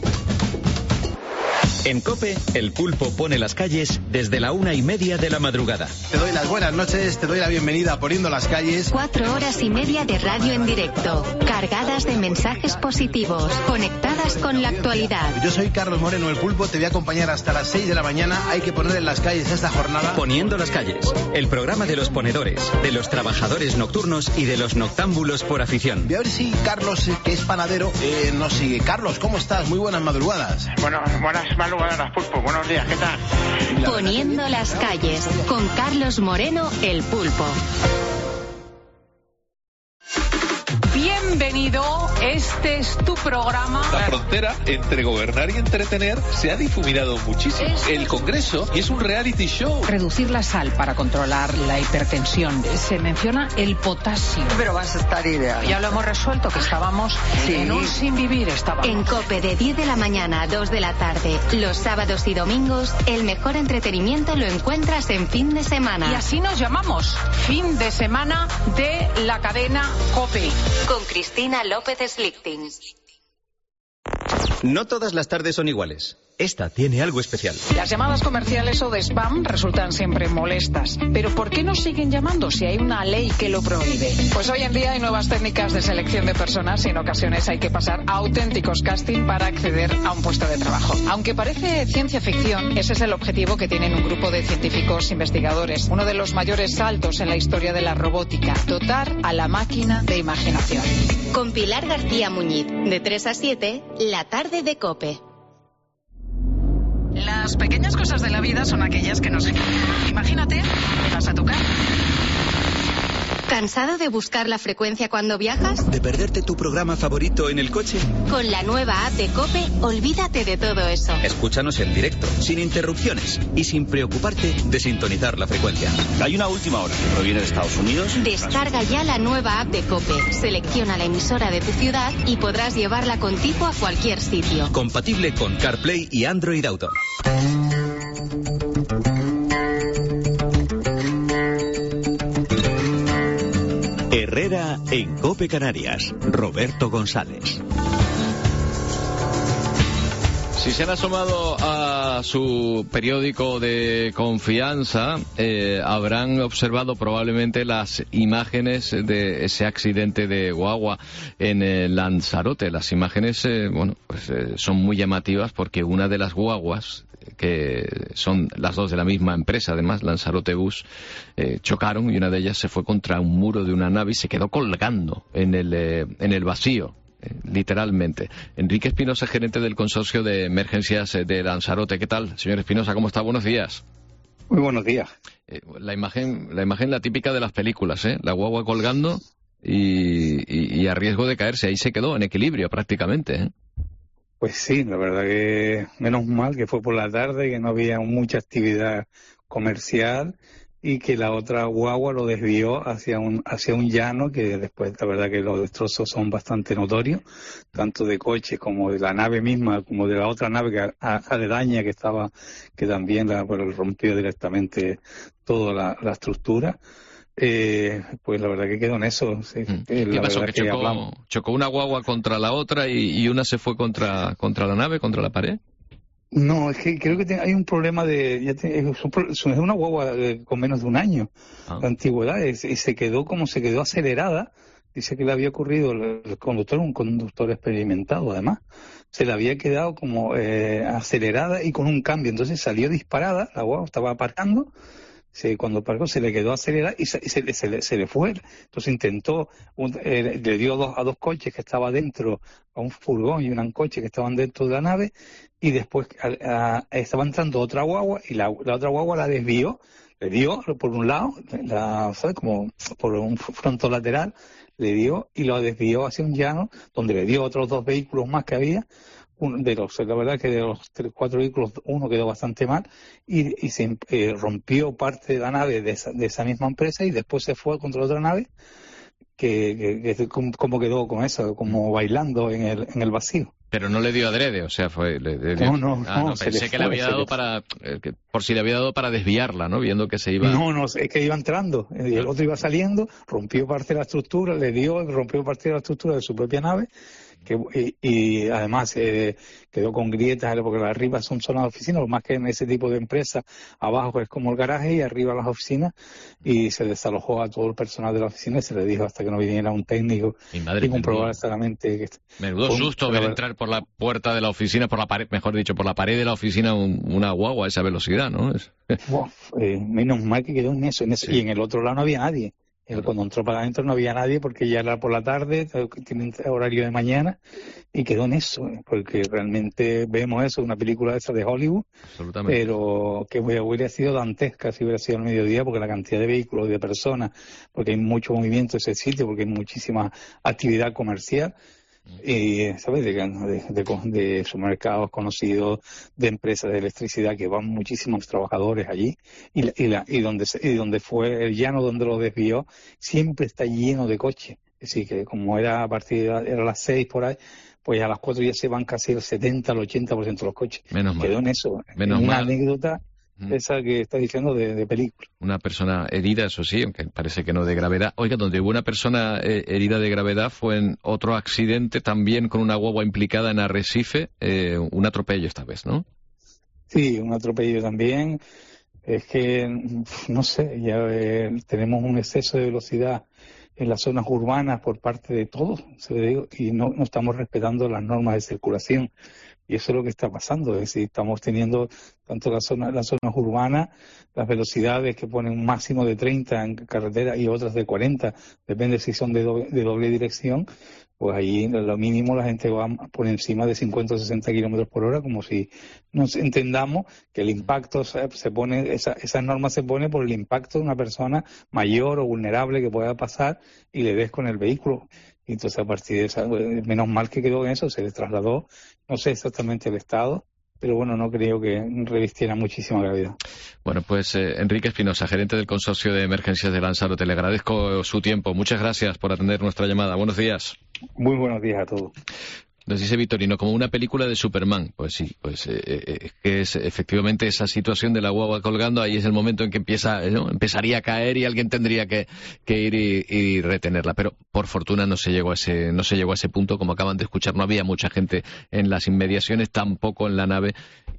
En COPE, el pulpo pone las calles desde la una y media de la madrugada. Te doy las buenas noches, te doy la bienvenida a Poniendo las Calles. Cuatro horas y media de radio en directo, cargadas de mensajes positivos, conectadas con la actualidad. Yo soy Carlos Moreno, el pulpo, te voy a acompañar hasta las seis de la mañana. Hay que poner en las calles esta jornada. Poniendo las Calles, el programa de los ponedores, de los trabajadores nocturnos y de los noctámbulos por afición. Voy a ver si Carlos, que es panadero, eh, nos sigue. Carlos, ¿cómo estás? Muy buenas madrugadas. Bueno, buenas madrugadas. Pulpo, buenos días, ¿qué tal? Poniendo las calles con Carlos Moreno, el pulpo. Bienvenido, es Este es tu programa. La frontera entre gobernar y entretener se ha difuminado muchísimo. Este El Congreso es un reality show. Reducir la sal para controlar la hipertensión. Se menciona el potasio. Pero vas a estar ideal. Ya lo hemos resuelto, que estábamos Sí. en un sin vivir. Estábamos. En COPE de diez de la mañana a dos de la tarde, los sábados y domingos, el mejor entretenimiento lo encuentras en fin de semana. Y así nos llamamos, fin de semana de la cadena COPE. Con Cristina López Slichting. No todas las tardes son iguales. Esta tiene algo especial. Las llamadas comerciales o de spam resultan siempre molestas. Pero ¿por qué nos siguen llamando si hay una ley que lo prohíbe? Pues hoy en día hay nuevas técnicas de selección de personas y en ocasiones hay que pasar a auténticos casting para acceder a un puesto de trabajo. Aunque parece ciencia ficción, ese es el objetivo que tienen un grupo de científicos investigadores. Uno de los mayores saltos en la historia de la robótica. Dotar a la máquina de imaginación. Con Pilar García Muñiz, de tres a siete, la tarde de COPE. Las pequeñas cosas de la vida son aquellas que nos... Imagínate, vas a tu casa. ¿Cansado de buscar la frecuencia cuando viajas? ¿De perderte tu programa favorito en el coche? Con la nueva app de COPE, olvídate de todo eso. Escúchanos en directo, sin interrupciones y sin preocuparte de sintonizar la frecuencia. Hay una última hora que proviene de Estados Unidos. Descarga ya la nueva app de COPE. Selecciona la emisora de tu ciudad y podrás llevarla contigo a cualquier sitio. Compatible con CarPlay y Android Auto. Herrera en COPE Canarias. Roberto González. Si se han asomado a su periódico de confianza, eh, habrán observado probablemente las imágenes de ese accidente de guagua en eh, Lanzarote. Las imágenes, eh, bueno, pues eh, son muy llamativas porque una de las guaguas, que son las dos de la misma empresa, además, Lanzarote Bus, eh, chocaron y una de ellas se fue contra un muro de una nave y se quedó colgando en el, eh, en el vacío. Eh, literalmente. Enrique Espinosa, gerente del consorcio de emergencias de Lanzarote. ¿Qué tal, señor Espinosa? ¿Cómo está? Buenos días. Muy buenos días. Eh, la imagen, la imagen la típica de las películas, ¿eh? La guagua colgando y, y, y a riesgo de caerse. Ahí se quedó en equilibrio prácticamente, ¿eh? Pues sí, la verdad que menos mal que fue por la tarde, que no había mucha actividad comercial y que la otra guagua lo desvió hacia un hacia un llano, que después la verdad que los destrozos son bastante notorios, tanto de coche como de la nave misma, como de la otra nave que aledaña que estaba, que también la, bueno, rompió directamente toda la, la estructura. Eh, pues la verdad que quedó en eso. Sí. Mm. ¿Qué pasó? ¿Que, que chocó, chocó una guagua contra la otra y, y una se fue contra, contra la nave, contra la pared? No, es que creo que te, hay un problema de... Ya te, es, es una guagua de, con menos de un año ah. de antigüedad y se quedó como se quedó acelerada. Dice que le había ocurrido, el, el conductor, un conductor experimentado además, se le había quedado como eh, acelerada y con un cambio. Entonces salió disparada, la guagua estaba aparcando. Se, cuando aparcó se le quedó acelerada y se, se, se, le, se le fue. Entonces intentó, un, eh, le dio dos, a dos coches que estaban dentro, a un furgón y un coche que estaban dentro de la nave, y después a, a, estaba entrando otra guagua y la, la otra guagua la desvió, le dio por un lado, la, ¿sabes? Como por un fronto lateral, le dio y lo desvió hacia un llano, donde le dio otros dos vehículos más que había. Uno de los, la verdad que de los tres, cuatro vehículos, uno quedó bastante mal y, y se eh, rompió parte de la nave de esa, de esa misma empresa y después se fue contra otra nave que, que, que como quedó con eso, como bailando en el, en el vacío. Pero no le dio adrede, o sea, fue... Le, le dio... No, no, ah, no, no. Pensé le que fue, le había dado le... para... Eh, que, por si le había dado para desviarla, ¿no? Viendo que se iba... No, no, es que iba entrando. Y el otro iba saliendo, rompió parte de la estructura, le dio, rompió parte de la estructura de su propia nave. Que, y, y además eh, quedó con grietas porque las arriba son zonas de oficinas, más que en ese tipo de empresas, abajo es como el garaje y arriba las oficinas, y se desalojó a todo el personal de la oficina y se le dijo hasta que no viniera un técnico y, madre, y comprobar exactamente que... Menudo fue, susto ver entrar por la puerta de la oficina, por la pared, mejor dicho, por la pared de la oficina un, una guagua a esa velocidad, ¿no? Es... Uf, eh, menos mal que quedó en eso, en eso. Sí. Y en el otro lado no había nadie. Cuando entró para adentro no había nadie porque ya era por la tarde, tienen horario de mañana y quedó en eso, porque realmente vemos eso, una película esa de Hollywood, pero que hubiera sido dantesca si hubiera sido al mediodía, porque la cantidad de vehículos y de personas, porque hay mucho movimiento en ese sitio, porque hay muchísima actividad comercial, y sabes de, de, de, de supermercados conocidos, de empresas de electricidad que van muchísimos trabajadores allí, y, la, y, la, y donde y donde fue el llano donde lo desvió siempre está lleno de coches. Es decir, que como era a partir de era las seis por ahí, pues a las cuatro ya se van casi el setenta, el ochenta por ciento de los coches. Menos mal. Quedó en eso, Menos en una mal. anécdota esa que está diciendo de, de película. Una persona herida, eso sí, aunque parece que no de gravedad. Oiga, donde hubo una persona eh, herida de gravedad fue en otro accidente también con una guagua implicada en Arrecife, eh, un atropello esta vez, ¿no? Sí, un atropello también. Es que, no sé, ya eh, tenemos un exceso de velocidad en las zonas urbanas por parte de todos, se lo digo, y no, no estamos respetando las normas de circulación. Y eso es lo que está pasando, es decir, estamos teniendo tanto las zonas, las zonas urbanas, las velocidades que ponen un máximo de treinta en carretera y otras de cuarenta, depende si son de doble, de doble dirección, pues ahí lo mínimo la gente va por encima de cincuenta o sesenta kilómetros por hora, como si nos entendamos que el impacto se, se pone, esa, esa norma se pone por el impacto de una persona mayor o vulnerable que pueda pasar y le des con el vehículo. Y entonces a partir de esa, menos mal que quedó en eso, se le trasladó, no sé exactamente el estado, pero bueno, no creo que revistiera muchísima gravedad. Bueno, pues eh, Enrique Espinosa, gerente del Consorcio de Emergencias de Lanzarote, le agradezco su tiempo. Muchas gracias por atender nuestra llamada. Buenos días. Muy buenos días a todos. Nos dice Victorino, como una película de Superman. Pues sí, pues eh, eh, que es efectivamente esa situación de la guagua colgando, ahí es el momento en que empieza, ¿no? empezaría a caer y alguien tendría que, que ir y, y retenerla. Pero por fortuna no se llegó a ese, no se llegó a ese punto, como acaban de escuchar, no había mucha gente en las inmediaciones, tampoco en la nave,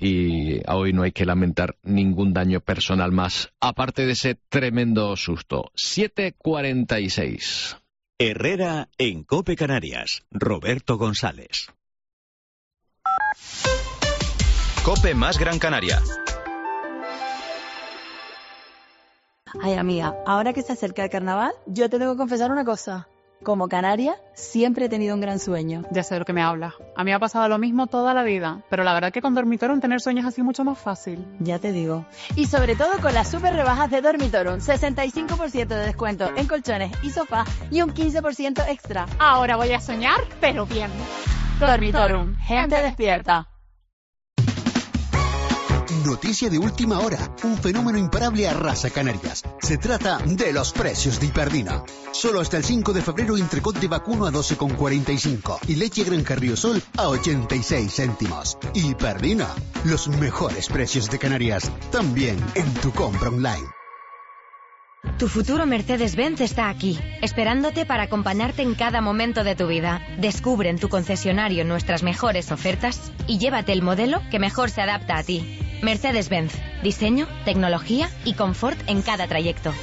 y hoy no hay que lamentar ningún daño personal más, aparte de ese tremendo susto. siete cuarenta y seis. Herrera en COPE Canarias. Roberto González. COPE más Gran Canaria. Ay, amiga, ahora que se acerca el carnaval, yo te tengo que confesar una cosa. Como canaria, siempre he tenido un gran sueño. Ya sé de lo que me hablas. A mí me ha pasado lo mismo toda la vida, pero la verdad que con Dormitorum tener sueños así mucho más fácil. Ya te digo. Y sobre todo con las super rebajas de Dormitorum. sesenta y cinco por ciento de descuento en colchones y sofás y un quince por ciento extra. Ahora voy a soñar, pero bien. Dormitorum, gente despierta. Noticia de última hora. Un fenómeno imparable arrasa Canarias. Se trata de los precios de Hiperdina. Solo hasta el cinco de febrero entrecot de vacuno a doce con cuarenta y cinco y leche Granja Riosol a ochenta y seis céntimos. Hiperdina. Los mejores precios de Canarias. También en tu compra online. Tu futuro Mercedes-Benz está aquí, esperándote para acompañarte en cada momento de tu vida. Descubre en tu concesionario nuestras mejores ofertas y llévate el modelo que mejor se adapta a ti. Mercedes-Benz. Diseño, tecnología y confort en cada trayecto.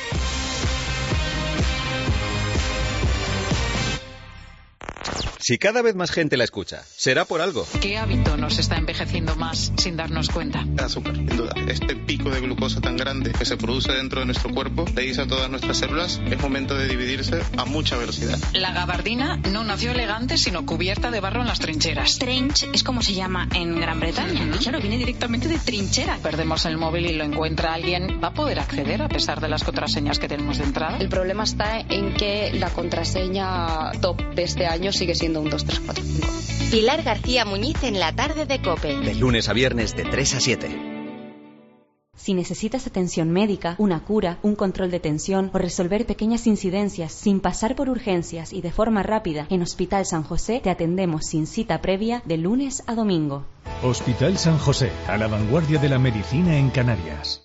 Si cada vez más gente la escucha, será por algo. ¿Qué hábito nos está envejeciendo más sin darnos cuenta? El azúcar, sin duda. Este pico de glucosa tan grande que se produce dentro de nuestro cuerpo le dice a todas nuestras células, es momento de dividirse a mucha velocidad. La gabardina no nació elegante, sino cubierta de barro en las trincheras. Trench es como se llama en Gran Bretaña. Uh-huh. Y claro, viene directamente de trinchera. Perdemos el móvil y lo encuentra alguien. ¿Va a poder acceder a pesar de las contraseñas que tenemos de entrada? El problema está en que la contraseña top de este año sigue siendo un dos tres cuatro cinco. Pilar García Muñiz en la tarde de COPE. De lunes a viernes de tres a siete. Si necesitas atención médica, una cura, un control de tensión o resolver pequeñas incidencias sin pasar por urgencias y de forma rápida, en Hospital San José te atendemos sin cita previa de lunes a domingo. Hospital San José, a la vanguardia de la medicina en Canarias.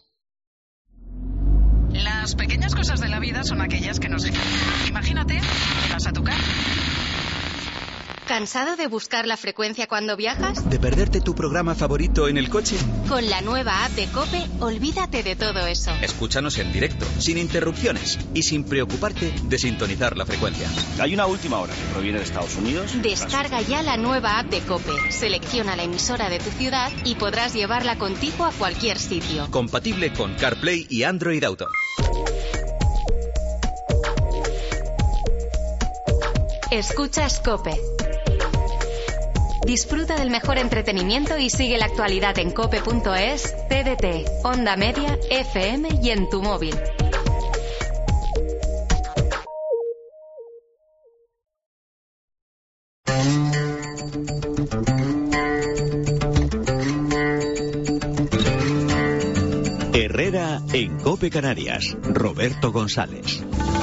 Las pequeñas cosas de la vida son aquellas que nos... Imagínate que vas a tu casa. ¿Cansado de buscar la frecuencia cuando viajas? ¿De perderte tu programa favorito en el coche? Con la nueva app de COPE, olvídate de todo eso. Escúchanos en directo, sin interrupciones y sin preocuparte de sintonizar la frecuencia. Hay una última hora que proviene de Estados Unidos. Descarga ya la nueva app de COPE. Selecciona la emisora de tu ciudad y podrás llevarla contigo a cualquier sitio. Compatible con CarPlay y Android Auto. Escuchas COPE. Disfruta del mejor entretenimiento y sigue la actualidad en cope punto es, T D T, Onda Media, F M y en tu móvil. Herrera en COPE Canarias. Roberto González.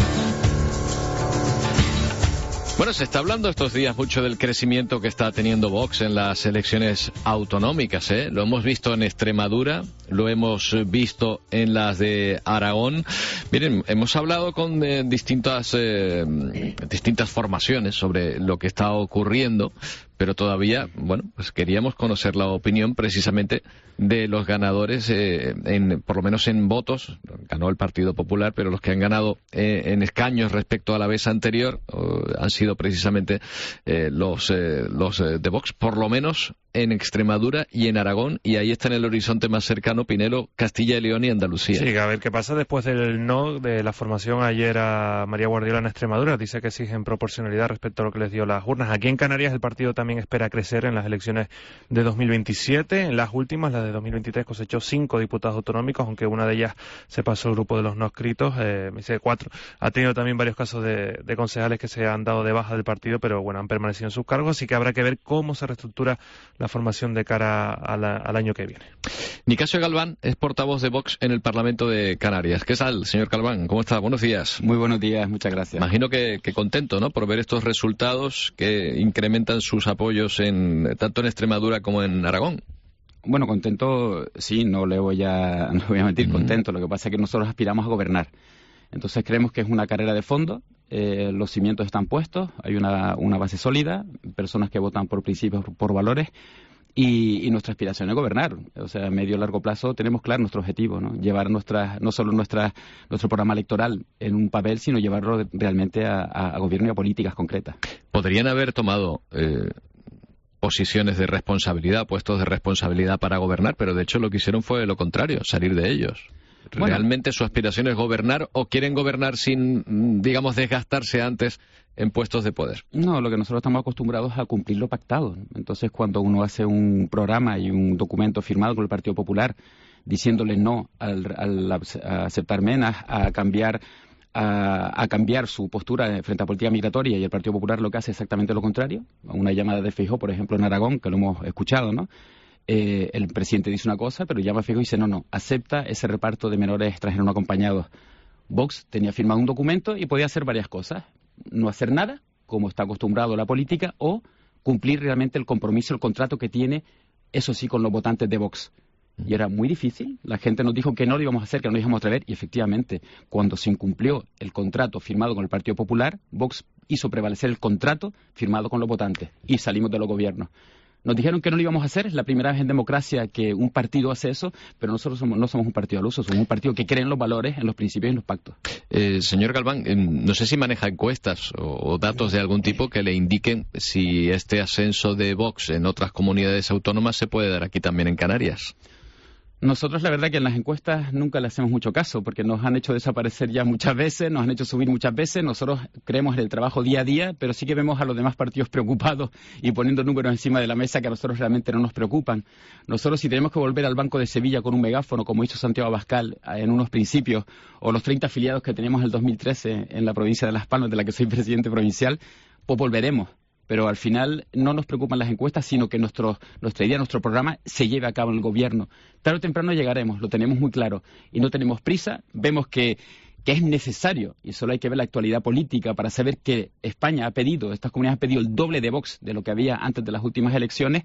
Bueno, se está hablando estos días mucho del crecimiento que está teniendo Vox en las elecciones autonómicas, ¿eh? Lo hemos visto en Extremadura, lo hemos visto en las de Aragón. Miren, hemos hablado con eh, distintas, eh, distintas formaciones sobre lo que está ocurriendo, pero todavía, bueno, pues queríamos conocer la opinión precisamente de los ganadores, eh, en, por lo menos en votos. Ganó el Partido Popular, pero los que han ganado eh, en escaños respecto a la vez anterior uh, han sido precisamente eh, los, eh, los eh, de Vox, por lo menos en Extremadura y en Aragón, y ahí está en el horizonte más cercano Pinelo, Castilla y León y Andalucía. Sí, a ver qué pasa después del no de la formación ayer a María Guardiola en Extremadura. Dice que exigen proporcionalidad respecto a lo que les dio las urnas. Aquí en Canarias el partido también espera crecer en las elecciones de dos mil veintisiete. En las últimas, la de dos mil veintitrés, cosechó cinco diputados autonómicos, aunque una de ellas se pasó al grupo de los no escritos, eh, me dice cuatro. Ha tenido también varios casos de, de concejales que se han dado de baja del partido, pero bueno, han permanecido en sus cargos, así que habrá que ver cómo se reestructura la formación de cara a la, al año que viene. Nicasio Galván es portavoz de Vox en el Parlamento de Canarias. ¿Qué tal, señor Galván? ¿Cómo está? Buenos días. Muy buenos días, muchas gracias. Imagino que, que contento, ¿no?, por ver estos resultados que incrementan sus apoyos en tanto en Extremadura como en Aragón. Bueno, contento, sí, no le voy a, no voy a mentir, mm. contento. Lo que pasa es que nosotros aspiramos a gobernar. Entonces creemos que es una carrera de fondo. Eh, los cimientos están puestos, hay una, una base sólida, personas que votan por principios, por valores. Y, y nuestra aspiración es gobernar. O sea, a medio y largo plazo tenemos claro nuestro objetivo, ¿no? Llevar nuestra, no solo nuestra, nuestro programa electoral en un papel, sino llevarlo realmente a, a, a gobierno y a políticas concretas. ¿Podrían haber tomado eh, posiciones de responsabilidad, puestos de responsabilidad para gobernar? Pero de hecho lo que hicieron fue lo contrario, salir de ellos. ¿Realmente bueno, su aspiración es gobernar o quieren gobernar sin, digamos, desgastarse antes en puestos de poder? No, lo que nosotros estamos acostumbrados a cumplir lo pactado. Entonces, cuando uno hace un programa y un documento firmado con el Partido Popular diciéndole no al, al a aceptar menas, a cambiar a, a cambiar su postura frente a política migratoria, y el Partido Popular lo que hace es exactamente lo contrario. Una llamada de Feijóo, por ejemplo, en Aragón, que lo hemos escuchado, ¿no? Eh, el presidente dice una cosa, pero llama a Feijóo y dice no, no, acepta ese reparto de menores extranjeros no acompañados. Vox tenía firmado un documento y podía hacer varias cosas. No hacer nada, como está acostumbrado a la política, o cumplir realmente el compromiso, el contrato que tiene, eso sí, con los votantes de Vox. Y era muy difícil. La gente nos dijo que no lo íbamos a hacer, que no lo íbamos a atrever, y efectivamente, cuando se incumplió el contrato firmado con el Partido Popular, Vox hizo prevalecer el contrato firmado con los votantes y salimos de los gobiernos. Nos dijeron que no lo íbamos a hacer, es la primera vez en democracia que un partido hace eso, pero nosotros somos, no somos un partido al uso, somos un partido que cree en los valores, en los principios y en los pactos. Eh, señor Galván, eh, no sé si maneja encuestas o, o datos de algún tipo que le indiquen si este ascenso de Vox en otras comunidades autónomas se puede dar aquí también en Canarias. Nosotros la verdad que en las encuestas nunca le hacemos mucho caso, porque nos han hecho desaparecer ya muchas veces, nos han hecho subir muchas veces. Nosotros creemos en el trabajo día a día, pero sí que vemos a los demás partidos preocupados y poniendo números encima de la mesa que a nosotros realmente no nos preocupan. Nosotros, si tenemos que volver al Banco de Sevilla con un megáfono, como hizo Santiago Abascal en unos principios, o los treinta afiliados que teníamos en el dos mil trece en la provincia de Las Palmas, de la que soy presidente provincial, pues volveremos. Pero al final no nos preocupan las encuestas, sino que nuestro, nuestra idea, nuestro programa se lleve a cabo en el gobierno. Tarde o temprano llegaremos, lo tenemos muy claro. Y no tenemos prisa, vemos que, que es necesario, y solo hay que ver la actualidad política para saber que España ha pedido, estas comunidades han pedido el doble de Vox de lo que había antes de las últimas elecciones.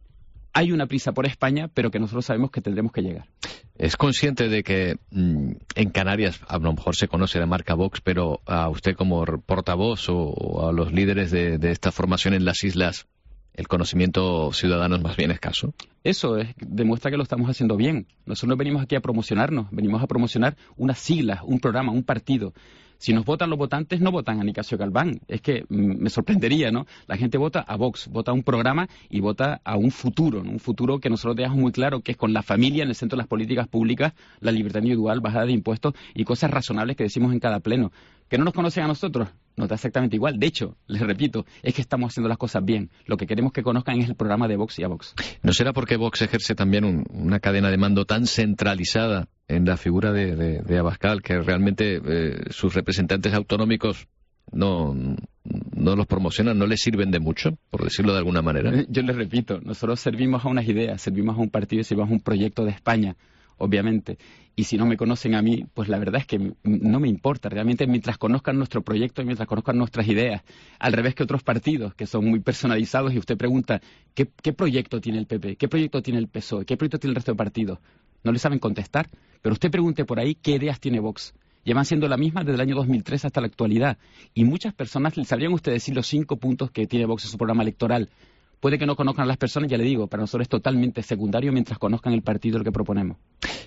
Hay una prisa por España, pero que nosotros sabemos que tendremos que llegar. ¿Es consciente de que mmm, en Canarias a lo mejor se conoce la marca Vox, pero a usted como portavoz o, o a los líderes de, de esta formación en las islas, el conocimiento ciudadano es más bien escaso? Eso es, demuestra que lo estamos haciendo bien. Nosotros no venimos aquí a promocionarnos, venimos a promocionar unas siglas, un programa, un partido. Si nos votan los votantes, no votan a Nicasio Galván. Es que mm, me sorprendería, ¿no? La gente vota a Vox, vota a un programa y vota a un futuro, ¿no? Un futuro que nosotros dejamos muy claro, que es con la familia en el centro de las políticas públicas, la libertad individual, bajada de impuestos y cosas razonables que decimos en cada pleno. ¿Que no nos conocen a nosotros? Nos da exactamente igual. De hecho, les repito, es que estamos haciendo las cosas bien. Lo que queremos que conozcan es el programa de Vox y a Vox. ¿No será porque Vox ejerce también un, una cadena de mando tan centralizada en la figura de, de, de Abascal, que realmente eh, sus representantes autonómicos no, no los promocionan, no les sirven de mucho, por decirlo de alguna manera? Yo les repito, nosotros servimos a unas ideas, servimos a un partido y servimos a un proyecto de España. obviamente. Y si no me conocen a mí, pues la verdad es que no me importa. Realmente mientras conozcan nuestro proyecto y mientras conozcan nuestras ideas, al revés que otros partidos que son muy personalizados y usted pregunta, ¿qué, qué proyecto tiene el P P? ¿Qué proyecto tiene el P S O E? ¿Qué proyecto tiene el resto de partidos? No le saben contestar. Pero usted pregunte por ahí qué ideas tiene Vox. Llevan siendo la misma desde el año dos mil tres hasta la actualidad. Y muchas personas, ¿sabrían ustedes decir los cinco puntos que tiene Vox en su programa electoral? Puede que no conozcan a las personas, ya le digo, para nosotros es totalmente secundario mientras conozcan el partido el que proponemos.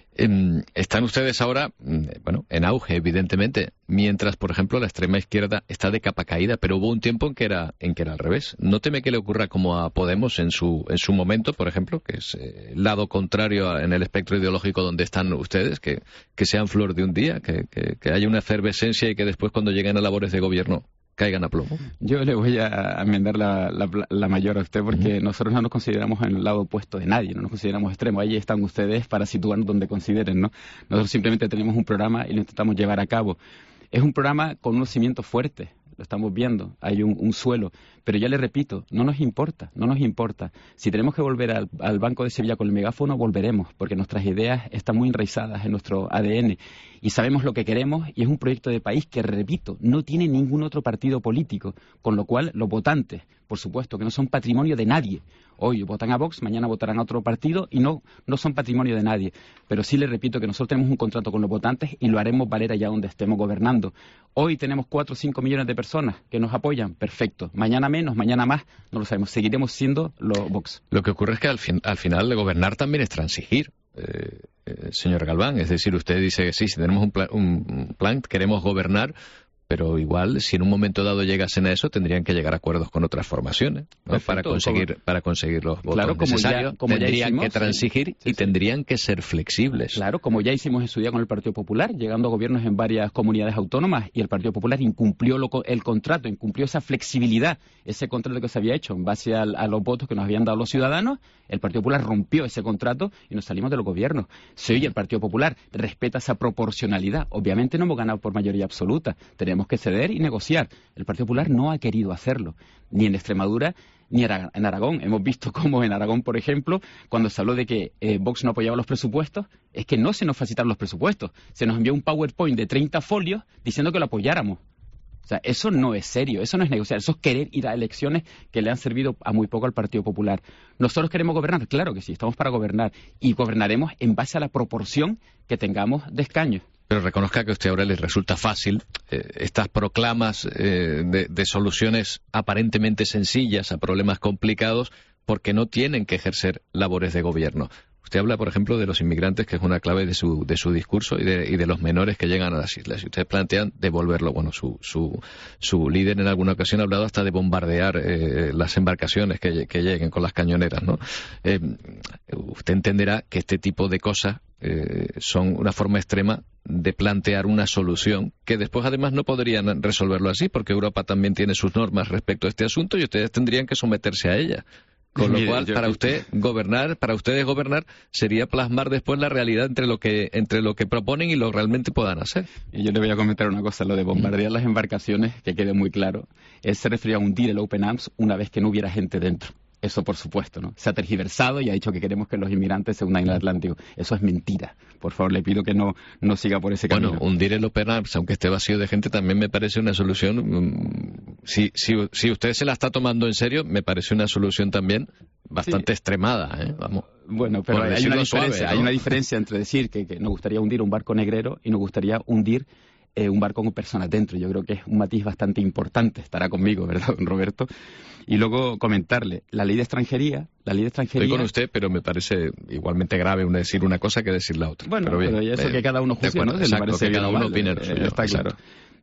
Eh, están ustedes ahora, bueno, en auge, evidentemente, mientras, por ejemplo, la extrema izquierda está de capa caída, pero hubo un tiempo en que era en que era al revés. No teme que le ocurra como a Podemos en su en su momento, por ejemplo, que es eh, el lado contrario a, en el espectro ideológico donde están ustedes, que, que sean flor de un día, que, que, que haya una efervescencia y que después cuando lleguen a labores de gobierno caigan a plomo. Yo le voy a enmendar la, la, la mayor a usted porque uh-huh. nosotros no nos consideramos en el lado opuesto de nadie, no nos consideramos extremos. Ahí están ustedes para situarnos donde consideren, ¿no? Nosotros simplemente tenemos un programa y lo intentamos llevar a cabo. Es un programa con unos cimientos fuertes, lo estamos viendo, hay un, un suelo, pero ya le repito, no nos importa, no nos importa. Si tenemos que volver al, al Banco de Sevilla con el megáfono, volveremos, porque nuestras ideas están muy enraizadas en nuestro A D N y sabemos lo que queremos y es un proyecto de país que, repito, no tiene ningún otro partido político, con lo cual los votantes, por supuesto, que no son patrimonio de nadie. Hoy votan a Vox, mañana votarán a otro partido y no, no son patrimonio de nadie. Pero sí le repito que nosotros tenemos un contrato con los votantes y lo haremos valer allá donde estemos gobernando. Hoy tenemos cuatro o cinco millones de personas que nos apoyan, perfecto. Mañana menos, mañana más, no lo sabemos. Seguiremos siendo los Vox. Lo que ocurre es que al, fin, al final de gobernar también es transigir. Eh, eh, señor Galván, es decir, usted dice que sí, si tenemos un plan, un plan, queremos gobernar, pero igual, si en un momento dado llegasen a eso, tendrían que llegar a acuerdos con otras formaciones, ¿no? para conseguir como... para conseguir los votos claro, como necesarios. Ya, como tendrían ya hicimos, que transigir sí, y sí, sí. tendrían que ser flexibles. Claro, como ya hicimos en su día con el Partido Popular, llegando a gobiernos en varias comunidades autónomas, y el Partido Popular incumplió lo, el contrato, incumplió esa flexibilidad, ese contrato que se había hecho en base a, a los votos que nos habían dado los ciudadanos. El Partido Popular rompió ese contrato y nos salimos de los gobiernos. Si hoy el Partido Popular respeta esa proporcionalidad, obviamente no hemos ganado por mayoría absoluta, tenemos que ceder y negociar. El Partido Popular no ha querido hacerlo, ni en Extremadura ni en Aragón. Hemos visto cómo en Aragón, por ejemplo, cuando se habló de que eh, Vox no apoyaba los presupuestos, es que no se nos facilitaron los presupuestos. Se nos envió un PowerPoint de treinta folios diciendo que lo apoyáramos. O sea, eso no es serio, eso no es negociar, eso es querer ir a elecciones que le han servido a muy poco al Partido Popular. ¿Nosotros queremos gobernar? Claro que sí, estamos para gobernar. Y gobernaremos en base a la proporción que tengamos de escaños. Pero reconozca que a usted ahora le resulta fácil eh, estas proclamas eh, de, de soluciones aparentemente sencillas a problemas complicados porque no tienen que ejercer labores de gobierno. Usted habla, por ejemplo, de los inmigrantes, que es una clave de su, de su discurso, y de, y de los menores que llegan a las islas. Y ustedes plantean devolverlo. Bueno, su, su, su líder en alguna ocasión ha hablado hasta de bombardear eh, las embarcaciones que, que lleguen con las cañoneras, ¿no? Eh, usted entenderá que este tipo de cosas eh, son una forma extrema de plantear una solución que después además no podrían resolverlo así, porque Europa también tiene sus normas respecto a este asunto y ustedes tendrían que someterse a ellas. Con lo cual, para usted gobernar, para ustedes gobernar sería plasmar después la realidad entre lo que entre lo que proponen y lo que realmente puedan hacer. Y yo le voy a comentar una cosa, lo de bombardear las embarcaciones, que quede muy claro, es se refería a hundir el Open Arms una vez que no hubiera gente dentro. Eso, por supuesto, ¿no? Se ha tergiversado y ha dicho que queremos que los inmigrantes se unan en el Atlántico. Eso es mentira. Por favor, le pido que no, no siga por ese camino. Bueno, hundir el Open Arms, aunque esté vacío de gente, también me parece una solución. Si, si, si usted se la está tomando en serio, me parece una solución también bastante sí. extremada, ¿eh? Vamos. Bueno, pero hay una, diferencia, suave, ¿no? hay una diferencia entre decir que, que nos gustaría hundir un barco negrero y nos gustaría hundir Eh, un barco con personas dentro. Yo creo que es un matiz bastante importante. Estará conmigo, ¿verdad, don Roberto? Y luego comentarle, la ley de extranjería, la ley de extranjería... Estoy con usted, pero me parece igualmente grave una decir una cosa que decir la otra. Bueno, pero, bien, pero eso eh, que cada uno juzgue, ¿no? Exacto, me parece que cada uno opine lo eh, suyo. Está claro.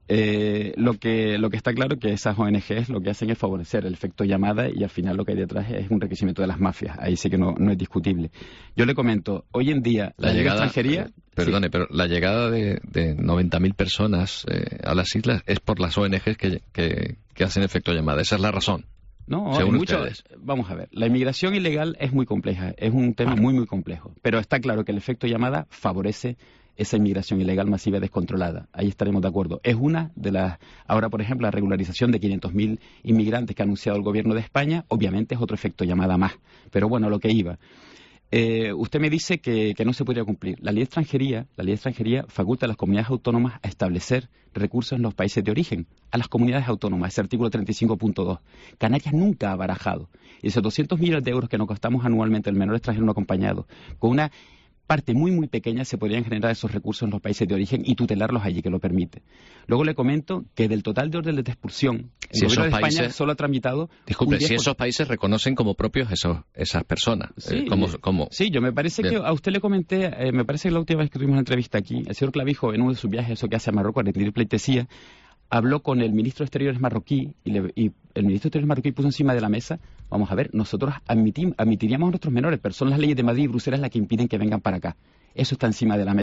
Eh, lo que lo que está claro es que esas O N Ges lo que hacen es favorecer el efecto llamada y al final lo que hay detrás es un enriquecimiento de las mafias. Ahí sí que no, no es discutible. Yo le comento, hoy en día la, la llegada, extranjería... Eh, perdone, sí. pero la llegada de, de noventa mil personas eh, a las islas es por las O N Ges que, que, que hacen efecto llamada. Esa es la razón. No, según mucho, ustedes. Vamos a ver, la inmigración ilegal es muy compleja, es un tema muy, muy complejo. Pero está claro que el efecto llamada favorece esa inmigración ilegal masiva descontrolada. Ahí estaremos de acuerdo. Es una de las... Ahora, por ejemplo, la regularización de quinientos mil inmigrantes que ha anunciado el gobierno de España, obviamente es otro efecto llamada más. Pero bueno, lo que iba. Eh, usted me dice que, que no se podría cumplir. La ley de extranjería, la ley de extranjería faculta a las comunidades autónomas a establecer recursos en los países de origen, a las comunidades autónomas, ese artículo treinta y cinco punto dos. Canarias nunca ha barajado. Y esos doscientos millones de euros que nos gastamos anualmente el menor extranjero no acompañado, con una parte muy, muy pequeña se podrían generar esos recursos en los países de origen y tutelarlos allí, que lo permite. Luego le comento que del total de órdenes de expulsión, el si gobierno de países, España solo ha tramitado... Disculpe, si esos países reconocen como propios esos, esas personas. Sí, eh, como, como... sí, yo me parece Bien. que a usted le comenté, eh, me parece que la última vez que tuvimos una entrevista aquí, el señor Clavijo, en uno de sus viajes, eso que hace a Marruecos, a rendir pleitesía, habló con el ministro de Exteriores marroquí y, le, y el ministro de Exteriores marroquí puso encima de la mesa, vamos a ver, nosotros admitim, admitiríamos a nuestros menores, pero son las leyes de Madrid y Bruselas las que impiden que vengan para acá. Eso está encima de la mesa.